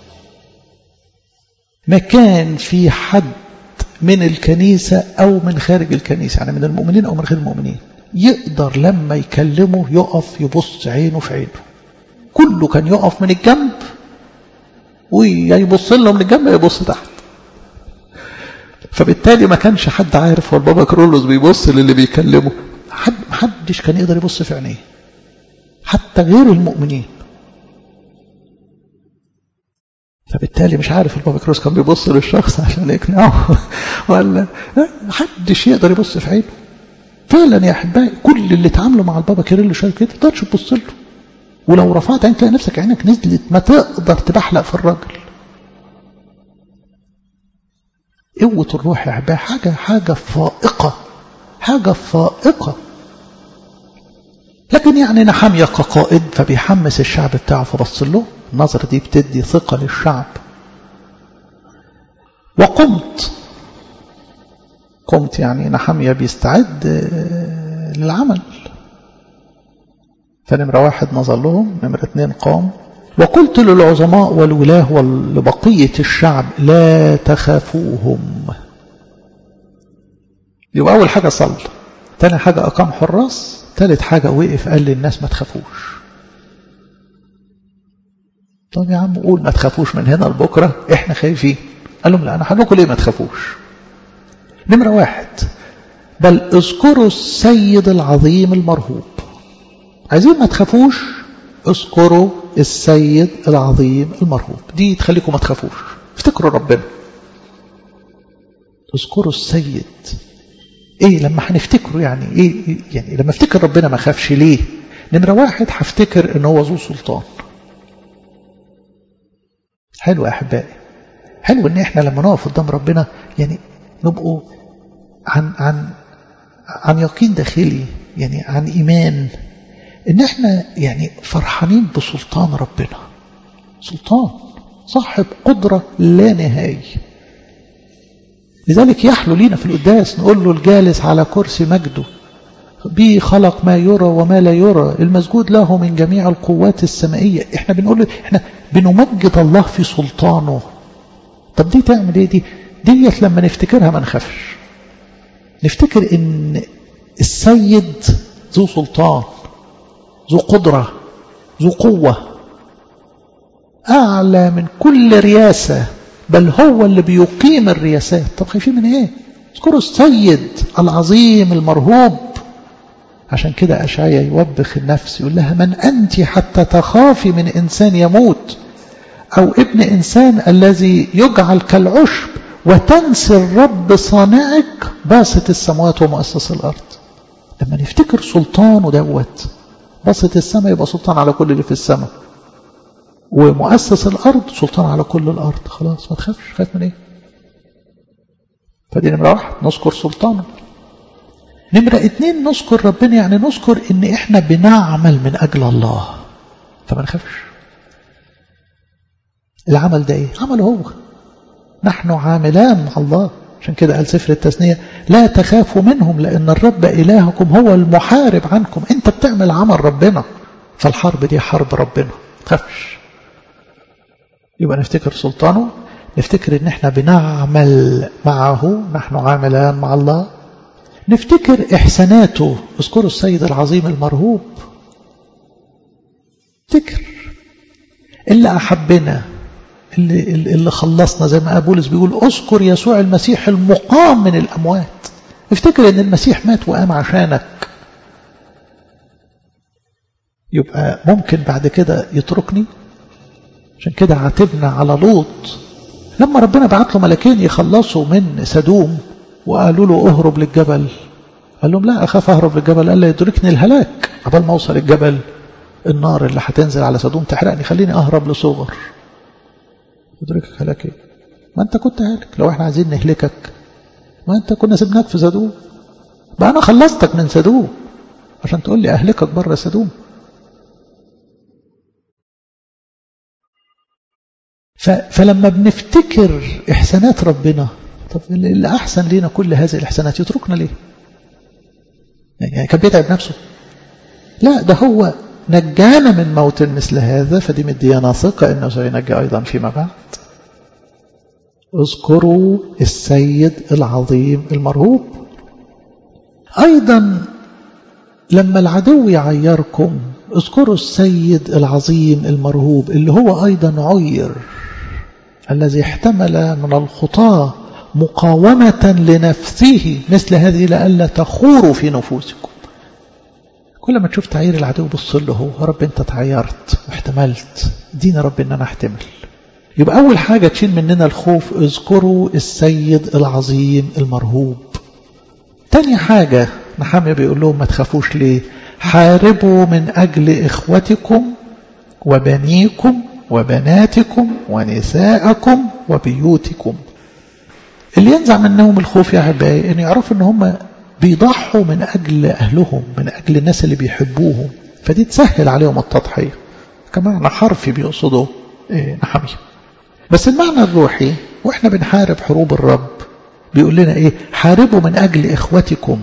ما كان في حد من الكنيسة أو من خارج الكنيسة، يعني من المؤمنين أو من غير المؤمنين، يقدر لما يكلمه يقف يبص عينه في عينه. كله كان يقف من الجنب ويبص له من الجنب يبص تحت. فبالتالي ما كانش حد عارف هو البابا كيرلس بيبص للي بيكلمه. حد محدش كان يقدر يبص في عينيه حتى غير المؤمنين. فبالتالي مش عارف البابا كيرلس كان بيبص للشخص عشان يقنعه ولا محدش يقدر يبص في عينه. فعلا يا احبائي كل اللي اتعاملوا مع البابا كيرلس شايف كده، ما تقدرش تبص له، ولو رفعت عينك تلاقي نفسك عينك نزلت، ما تقدر تبحلق في الراجل. قوة الروح يا احبائي حاجة حاجة فائقة، حاجة فائقة. لكن يعني نحمية كقائد فبيحمس الشعب بتاعه فبص له. النظر دي بتدي ثقة للشعب. وقمت قمت يعني نحمية بيستعد للعمل. فنمرة واحد نظر لهم، نمرة اثنين قام. وقلت للعظماء والولاه ولبقية الشعب لا تخافوهم. يبقى أول حاجة صلى، تاني حاجة أقام حراس، ثالث حاجة وقف قال للناس ما تخافوش. طب يا عم قول ما تخافوش من هنا لبكرة احنا خايفين. قال لهم لا أنا هقول ليه ما تخافوش. نمرة واحد بل اذكروا السيد العظيم المرهوب. عايزين ما تخافوش، اذكروا السيد العظيم المرهوب. دي تخليكم ما تخافوش، افتكروا ربنا. اذكروا السيد. ايه لما هنفتكره يعني ايه؟ يعني لما افتكر ربنا ما خافش ليه؟ نمرة واحد هفتكر ان هو ذو سلطان. حلو يا احبائي، حلو ان احنا لما نقف قدام ربنا يعني نبقوا عن عن عن يقين داخلي، يعني عن ايمان ان احنا يعني فرحانين بسلطان ربنا. سلطان صاحب قدرة لا نهائية. لذلك يحلو لينا في القداس نقول له الجالس على كرسي مجده به خلق ما يرى وما لا يرى، المسجود له من جميع القوات السمائية. احنا بنقول له احنا بنمجد الله في سلطانه. طب دي تعمل ايه؟ دي ديت لما نفتكرها ما نخافش. نفتكر ان السيد ذو سلطان، ذو قدرة، ذو قوة، أعلى من كل رياسة، بل هو اللي بيقيم الرياسات. طب خايفين من ايه؟ اذكروا السيد العظيم المرهوب. عشان كده أشعياء يوبخ النفس يقول لها من أنت حتى تخافي من إنسان يموت أو ابن إنسان الذي يجعل كالعشب وتنسي الرب صانعك باسط السماوات ومؤسس الأرض. لما نفتكر سلطانه دوت، باسط السماء يبقى سلطان على كل اللي في السماء، ومؤسس الأرض سلطان على كل الأرض. خلاص ما تخافش. خايف من ايه؟ فدي نمرة واحد نذكر سلطانه. نمرة اتنين نذكر ربنا، يعني نذكر ان احنا بنعمل من اجل الله فما نخافش. العمل ده ايه؟ عمله هو. نحن عاملان مع الله. عشان كده قال سفر التثنية لا تخافوا منهم لأن الرب إلهكم هو المحارب عنكم. أنت بتعمل عمل ربنا، فالحرب دي حرب ربنا، تخافش. يبقى نفتكر سلطانه، نفتكر ان احنا بنعمل معه، نحن عاملان مع الله. نفتكر إحساناته، اذكروا السيد العظيم المرهوب. افتكر اللي أحبنا، اللي, اللي خلصنا، زي ما بولس بيقول اذكر يسوع المسيح المقام من الأموات. افتكر ان المسيح مات وقام عشانك. يبقى ممكن بعد كده يتركني؟ عشان كده عاتبنا على لوط لما ربنا بعت له ملكين يخلصوا من سدوم وقالوا له اهرب للجبل. قال لهم لا أخاف أهرب للجبل، قال لا يدركني الهلاك قبل ما أوصل الجبل، النار اللي هتنزل على سدوم تحرقني، خليني أهرب لصغر. يدركك هلاك ايه؟ ما أنت كنت هالك. لو احنا عايزين نهلكك ما أنت كنا سبناك في سدوم، بقى أنا خلصتك من سدوم عشان تقول لي أهلكك بره سدوم. فلما بنفتكر إحسانات ربنا، طب اللي أحسن لنا كل هذه الإحسانات يتركنا ليه؟ يعني كان بيتعب نفسه؟ لا، ده هو نجانا من موت مثل هذا، فدي مديانا ثقة إنه سينجي أيضا فيما بعد. اذكروا السيد العظيم المرهوب. أيضا لما العدو يعيركم اذكروا السيد العظيم المرهوب اللي هو أيضا عير، الذي احتمل من الخطاة مقاومة لنفسه مثل هذه لئلا تخوروا في نفوسكم. كل ما تشوف تعيير العدو بص له، هو رب انت تعيرت واحتملت، دين رب ان انا احتمل. يبقى اول حاجة تشيل مننا الخوف، اذكروا السيد العظيم المرهوب. تاني حاجة نحمية بيقول لهم ما تخافوش ليه؟ حاربوا من اجل اخوتكم وبنيكم وبناتكم ونساءكم وبيوتكم. اللي ينزع منهم الخوف يا عباي ان يعرفوا ان هم بيضحوا من أجل أهلهم، من أجل الناس اللي بيحبوهم، فدي تسهل عليهم التضحية. كمعنى حرفي بيقصده إيه نحمية. بس المعنى الروحي وإحنا بنحارب حروب الرب بيقول لنا إيه؟ حاربوا من أجل إخوتكم.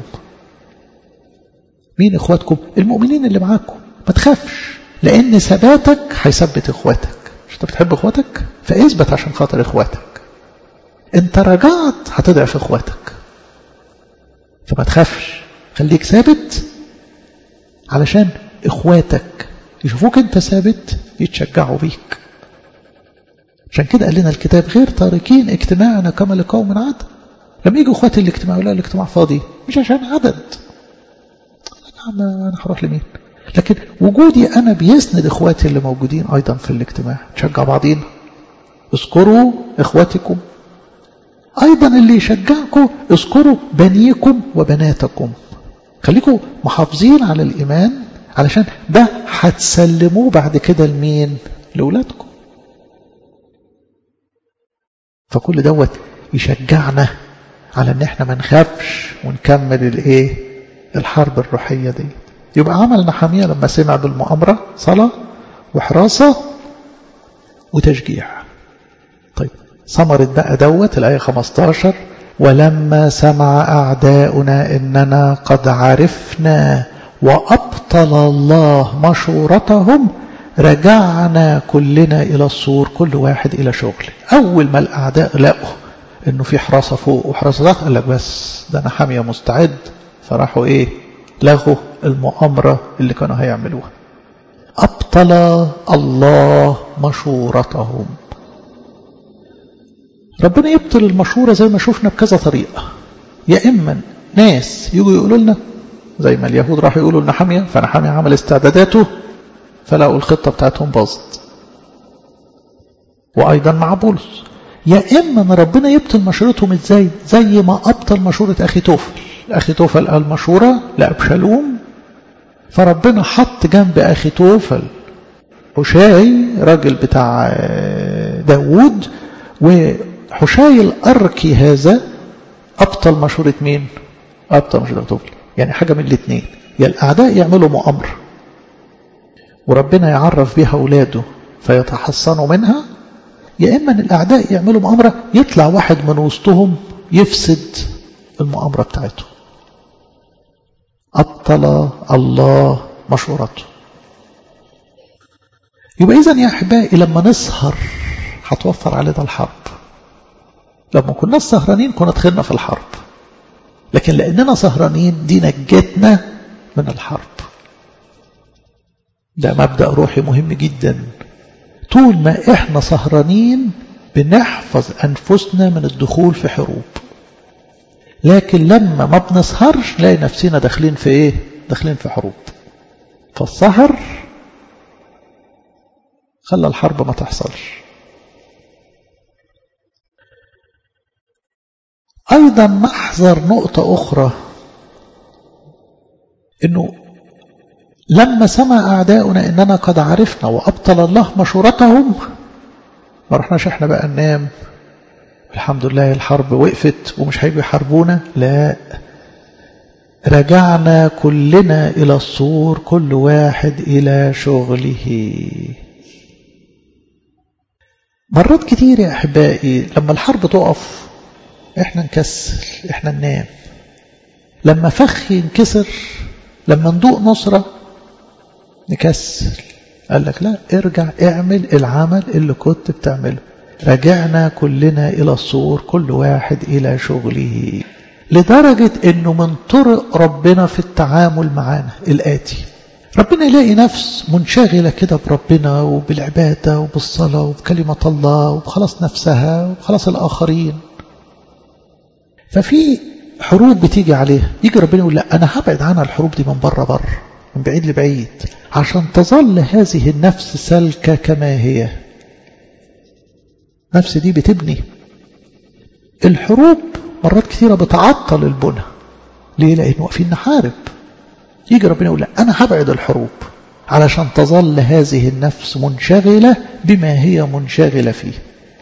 مين إخوتكم؟ المؤمنين اللي معاكم. ما تخافش، لأن ثباتك هيثبت إخواتك. مش أنت بتحب إخواتك؟ فاثبت عشان خاطر إخواتك. أنت رجعت هتضعف إخواتك، فما تخافش، خليك ثابت علشان إخواتك يشوفوك أنت ثابت يتشجعوا بيك. عشان كده قال لنا الكتاب غير تاركين اجتماعنا كما لقوم عدد. لما يجوا إخواتي الاجتماع ولا الاجتماع فاضي مش عشان عدد، أنا هروح لمين؟ لكن وجودي أنا بيسند إخواتي اللي موجودين أيضا في الاجتماع، تشجع بعضين. اذكروا إخواتكم. أيضا اللي يشجعكم اذكروا بنيكم وبناتكم. خليكم محافظين على الإيمان علشان ده هتسلموه بعد كده لمين؟ لأولادكم. فكل دوت يشجعنا على ان احنا ما نخافش ونكمل الايه؟ الحرب الروحية دي. يبقى عمل نحمية لما سمع بالمؤامرة صلاة وحراسة وتشجيع. طيب ثمرة بقى دوت الآية خمستاشر، ولما سمع أعداؤنا إننا قد عرفنا وأبطل الله مشورتهم رجعنا كلنا إلى السور، كل واحد إلى شغله. أول ما الأعداء لقوا إنه في حراسة فوق وحراسة تحت قال لك بس ده نحمية مستعد، فراحوا إيه؟ لغوا المؤامرة اللي كانوا هيعملوها. أبطل الله مشورتهم. ربنا يبطل المشورة زي ما شفنا بكذا طريقة. يا إما ناس يجوا يقولوا لنا زي ما اليهود راح يقولوا لنحمية، فنحمية عمل استعداداته فلقوا الخطة بتاعتهم باظت. وأيضا مع بولس. يا إما أن ربنا يبطل مشورتهم إزاي؟ زي ما أبطل مشورة أخي توفل. أخي توفل قال مشورة لأبشالوم، فربنا حط جنب أخي توفل حشاي راجل بتاع داود، وحشاي الأركي هذا أبطل مشورة مين؟ أبطل مشورة توفل. يعني حاجة من الاثنين، يا الأعداء يعملوا مؤامرة وربنا يعرف بها أولاده فيتحصنوا منها، يا إما أن الأعداء يعملوا مؤامرة يطلع واحد من وسطهم يفسد المؤامرة بتاعته. أبطل الله مشورته. يبقى إذن يا أحبائي لما نسهر هتوفر علينا الحرب. لما كنا سهرانين كنا دخلنا في الحرب، لكن لأننا سهرانين دي نجتنا من الحرب. ده مبدأ روحي مهم جدا. طول ما احنا سهرانين بنحفظ أنفسنا من الدخول في حروب، لكن لما ما بنسهرش نلاقي نفسنا داخلين في ايه؟ داخلين في حروب. فالسهر خلى الحرب ما تحصلش. أيضا نحذر نقطة أخرى، إنه لما سمع أعداؤنا إننا قد عرفنا وأبطل الله مشورتهم، ما رحناش إحنا بقى ننام الحمد لله الحرب وقفت ومش هيجوا يحاربونا. لا، رجعنا كلنا إلى السور، كل واحد إلى شغله. مرات كتير يا أحبائي لما الحرب تقف إحنا نكسل، إحنا ننام. لما فخ ينكسر، لما ندوق نصرة نكسل. قال لك لا، ارجع اعمل العمل اللي كنت بتعمله. رجعنا كلنا إلى السور، كل واحد إلى شغله. لدرجة أنه من طرق ربنا في التعامل معنا الآتي: ربنا يلاقي نفس منشغلة كده بربنا وبالعبادة وبالصلاة وبكلمة الله وبخلاص نفسها وبخلاص الآخرين، ففي حروب بتيجي عليها، يجي ربنا يقول لا، أنا هبعد عنها الحروب دي من بره بره، من بعيد لبعيد، عشان تظل هذه النفس سالكة كما هي. نفس دي بتبني. الحروب مرات كثيرة بتعطل البنى. ليه؟ لأنه واقفين نحارب. يجي ربنا يقول لا، أنا هبعد الحروب علشان تظل هذه النفس منشغلة بما هي منشغلة فيه.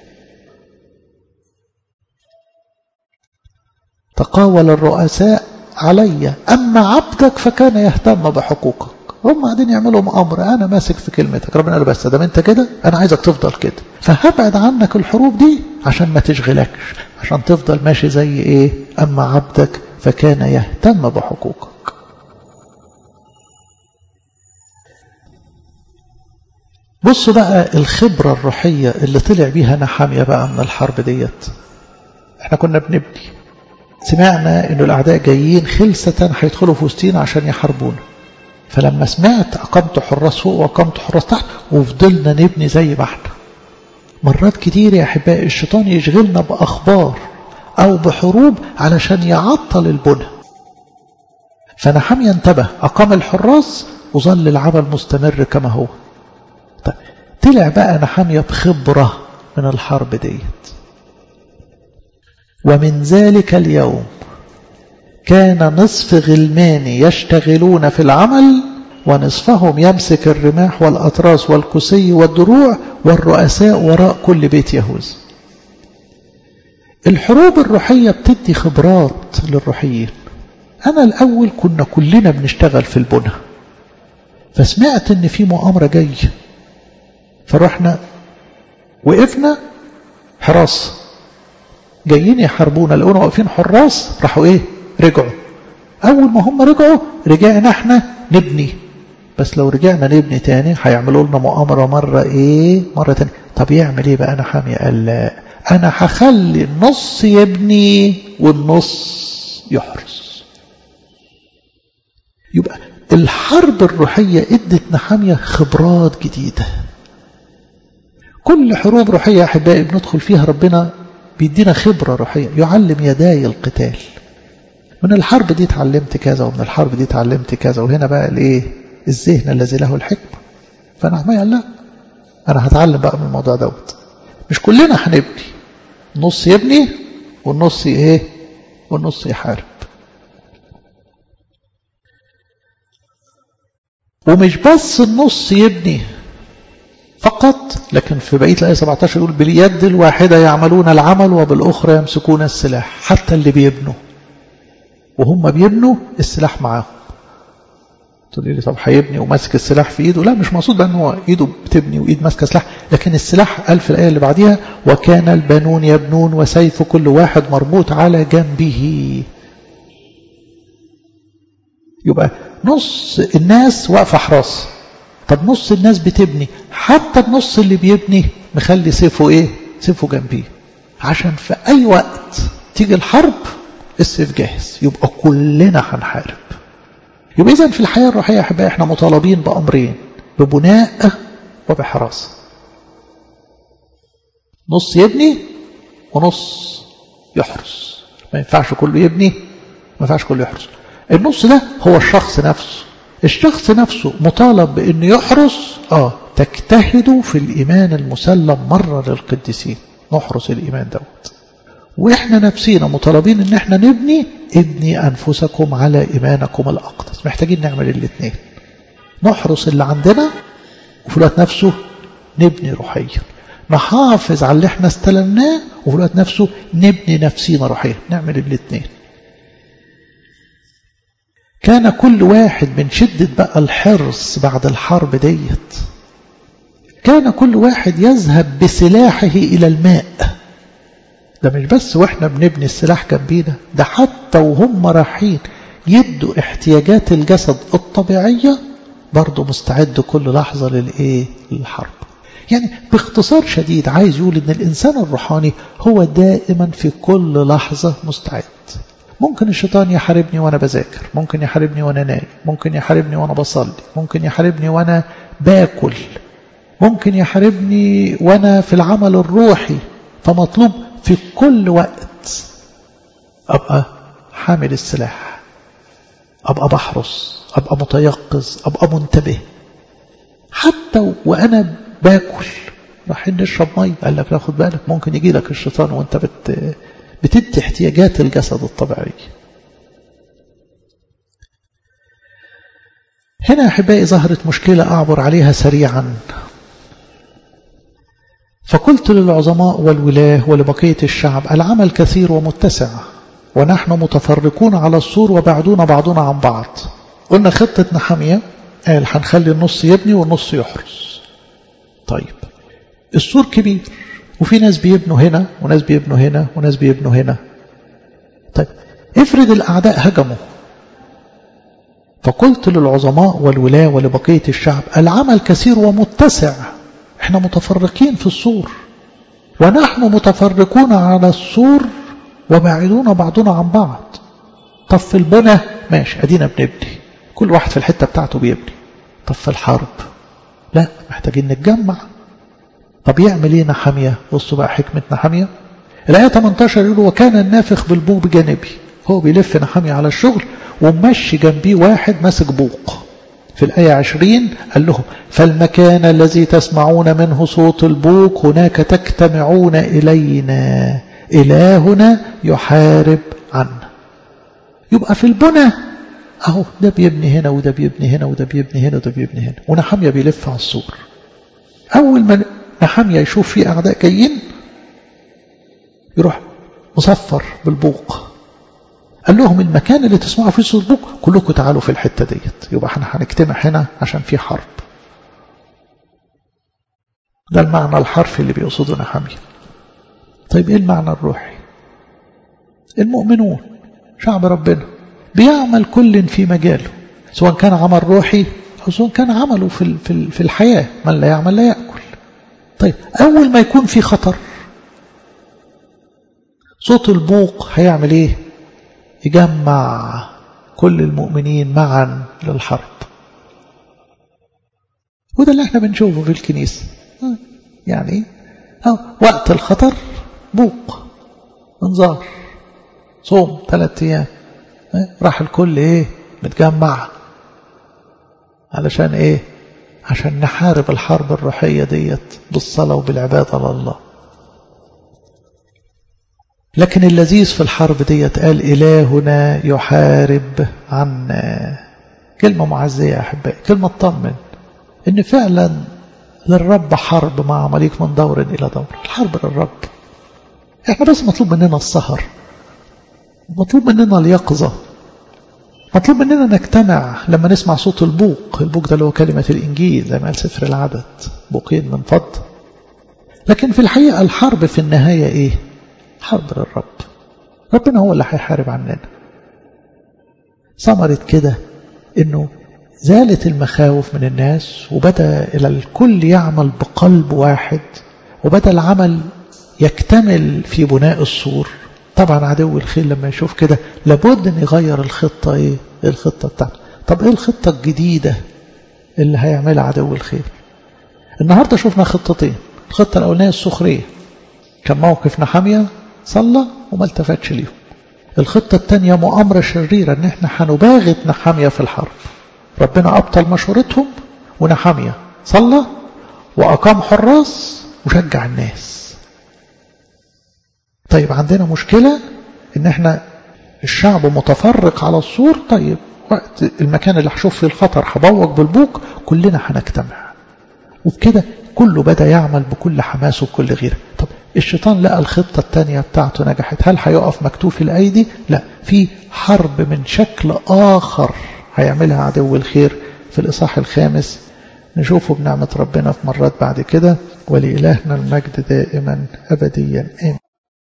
تقاول الرؤساء علي، أما عبدك فكان يهتم بحقوقك. هم قاعدين يعملوا مؤامرة، أنا ماسك في كلمتك. ربنا قال بس دام أنت كده أنا عايزك تفضل كده، فهبعد عنك الحروب دي عشان ما تشغلكش، عشان تفضل ماشي زي إيه؟ أما عبدك فكان يهتم بحقوقك. بصوا بقى الخبرة الروحية اللي طلع بيها نحمية بقى من الحرب ديت. احنا كنا بنبني، سمعنا انه الاعداء جايين خلسة هيدخلوا في وسطينا عشان يحاربونا، فلما سمعت اقمت حراس فوق واقمت حراس تحت، وفضلنا نبني زي ما احنا. مرات كتير يا احبائي الشيطان يشغلنا باخبار او بحروب علشان يعطل البنى، فنحمية انتبه، اقام الحراس وظل العمل مستمر كما هو. طيب طلع بقى نحمية بخبرة من الحرب ديت. ومن ذلك اليوم كان نصف غلماني يشتغلون في العمل، ونصفهم يمسك الرماح والأطراس والكسي والدروع، والرؤساء وراء كل بيت يهوذا. الحروب الروحية بتدي خبرات للروحيين. أنا الأول كنا كلنا بنشتغل في البنى، فسمعت إن في مؤامرة جاية، فرحنا وقفنا حراس، جايين يحاربونا، لقونا واقفين حراس، راحوا ايه؟ رجعوا. اول ما هم رجعوا رجعنا احنا نبني. بس لو رجعنا نبني تاني هيعملوا لنا مؤامرة مرة ايه؟ مرة تاني. طب يعمل ايه بقى نحمية؟ قال لا، انا هخلي النص يبني والنص يحرس. يبقى الحرب الروحية ادت نحمية خبرات جديدة. كل حروب روحية يا احبائي بندخل فيها ربنا بيدينا خبرة روحية، يعلم يداي القتال. من الحرب دي اتعلمت كذا، ومن الحرب دي اتعلمت كذا، وهنا بقى الايه؟ الذهن الذي له الحكمة. فنحمية قال لا، انا هتعلم بقى من الموضوع دوت. مش كلنا هنبني، النص يبني والنص ايه؟ والنص يحارب. ومش بس النص يبني فقط، لكن في بقية الآية سبعة عشر يقول باليد الواحدة يعملون العمل وبالأخرى يمسكون السلاح. حتى اللي بيبنوا وهم بيبنوا السلاح معاهم. تقول لي طب هيبني وماسك السلاح في ايده؟ لا، مش مقصود بقى ان هو ايده بتبني وايد ماسكه سلاح، لكن السلاح قال في الايه اللي بعديها وكان البنون يبنون وسيف كل واحد مربوط على جنبه. يبقى نص الناس واقفه حراسه، طب نص الناس بتبني، حتى النص اللي بيبني مخلي سيفه ايه؟ سيفه جنبيه، عشان في اي وقت تيجي الحرب السيف جاهز، يبقى كلنا هنحارب. يبقى إذن في الحياة الروحية يا أحبائي احنا مطالبين بأمرين، ببناء وبحراسة. نص يبني ونص يحرس، ما ينفعش كله يبني، ما ينفعش كله يحرس. النص ده هو الشخص نفسه، الشخص نفسه مطالب بأنه يحرس. آه تجتهدوا في الإيمان المسلم مرة للقديسين، نحرس الإيمان دوت. وإحنا نفسينا مطالبين إن إحنا نبني، ابني أنفسكم على إيمانكم الأقدس. محتاجين نعمل الاثنين، نحرس اللي عندنا وفي الوقت نفسه نبني روحيا، نحافظ على اللي إحنا استلمناه وفي الوقت نفسه نبني نفسينا روحيا، نعمل الاثنين. كان كل واحد من شدة بقى الحرص بعد الحرب ديت، كان كل واحد يذهب بسلاحه إلى الماء. ده مش بس واحنا بنبني السلاح جنبينا، ده حتى وهم رايحين يدوا احتياجات الجسد الطبيعية برضو مستعد كل لحظة للإيه؟ للحرب. يعني باختصار شديد عايز يقول إن الإنسان الروحاني هو دائما في كل لحظة مستعد. ممكن الشيطان يحاربني وأنا بذاكر، ممكن يحاربني وأنا نايم، ممكن يحاربني وأنا بصلي، ممكن يحاربني وأنا باكل، ممكن يحاربني وأنا في العمل الروحي. فمطلوب في كل وقت أبقى حامل السلاح، أبقى بحرس، أبقى متيقظ، أبقى منتبه. حتى وأنا باكل رايحين نشرب مي، قال لك لا خد بالك ممكن يجي لك الشيطان وأنت بت بتدي احتياجات الجسد الطبيعية. هنا يا أحبائي ظهرت مشكلة أعبر عليها سريعا. فقلت للعظماء والولاه ولبقية الشعب العمل كثير ومتسع ونحن متفرقون على السور وبعدون بعضنا عن بعض. قلنا خطة نحمية قال هنخلي النص يبني والنص يحرس. طيب السور كبير وفي ناس بيبنوا هنا وناس بيبنوا هنا وناس بيبنوا هنا. طيب افرض الأعداء هجموا. فقلت للعظماء والولاه ولبقية الشعب العمل كثير ومتسع، احنا متفرقين في السور ونحن متفرقون على السور وبعدون بعضنا عن بعض. طب في البنى ماشي ادينا بنبني، كل واحد في الحتة بتاعته بيبني. طب في الحرب لا، محتاجين نتجمع. طب يعمل ايه نحمية؟ بصوا بقى حكمة نحمية. الآية ثمانية عشر يقول وكان النافخ بالبوق بجانبي، هو بيلف نحمية على الشغل ومشي جنبيه واحد ماسك بوق. في الآية عشرين قال لهم فالمكان الذي تسمعون منه صوت البوق هناك تجتمعون إلينا، إلهنا يحارب عنا. يبقى في البنى أهو ده بيبني هنا وده بيبني هنا وده بيبني هنا وده بيبني هنا، ونحمية بيلف على السور. أول ما نحمية يشوف فيه أعداء جايين يروح مصفر بالبوق. قال لهم المكان اللي تسمعوا فيه صوت البوق كلكم تعالوا في الحتة ديت، يبقى احنا هنجتمع هنا عشان في حرب. ده المعنى الحرفي اللي بيقصده نحمية. طيب ايه المعنى الروحي؟ المؤمنون شعب ربنا بيعمل كل في مجاله، سواء كان عمل روحي أو سواء كان عمله في في الحياة، من لا يعمل لا يأكل. طيب أول ما يكون في خطر صوت البوق هيعمل ايه؟ يجمع كل المؤمنين معا للحرب. وده اللي احنا بنشوفه في الكنيسة. يعني اه وقت الخطر بوق، انذار، صوم ثلاث ايام، راح الكل ايه متجمع علشان ايه؟ عشان نحارب الحرب الروحية ديت بالصلاة وبالعبادة لله. لكن اللذيذ في الحرب ديت قال إلهنا يحارب عنا. كلمة معزية يا أحبائي، كلمة تطمن إن فعلا للرب حرب مع عماليق من دور إلى دور. الحرب للرب، إحنا بس مطلوب مننا السهر، مطلوب مننا اليقظة. مطلوب مننا نجتمع لما نسمع صوت البوق. البوق ده اللي هو كلمة الإنجيل زي ما قال سفر العدد، بوقين من فضة. لكن في الحقيقة الحرب في النهاية إيه؟ حرب للرب. ربنا هو اللي هيحارب عننا. ثمرت كده إنه زالت المخاوف من الناس، وبدأ إلى الكل يعمل بقلب واحد، وبدأ العمل يكتمل في بناء السور. طبعا عدو الخير لما يشوف كده لابد ان يغير الخطة. ايه الخطة بتاعته؟ طب ايه الخطة الجديدة اللي هيعملها عدو الخير؟ النهاردة شفنا خطتين. الخطة الاولانية السخرية، كان موقف نحمية صلى وما التفتش ليهم. الخطة الثانية مؤامرة شريرة، ان احنا هنباغت نحمية في الحرب. ربنا ابطل مشورتهم، ونحمية صلى واقام حراس وشجع الناس. طيب عندنا مشكلة ان احنا الشعب متفرق على السور. طيب وقت المكان اللي هشوف فيه الخطر هبوق بالبوق، كلنا هنجتمع. وبكده كله بدأ يعمل بكل حماس وبكل غيره. طب الشيطان لقى الخطة التانية بتاعته نجحت، هل هيقف مكتوف الأيدي؟ لا، في حرب من شكل آخر هيعملها عدو الخير في الإصحاح الخامس. نشوفه بنعمة ربنا في مرات بعد كده. ولإلهنا المجد دائما أبديا آمين.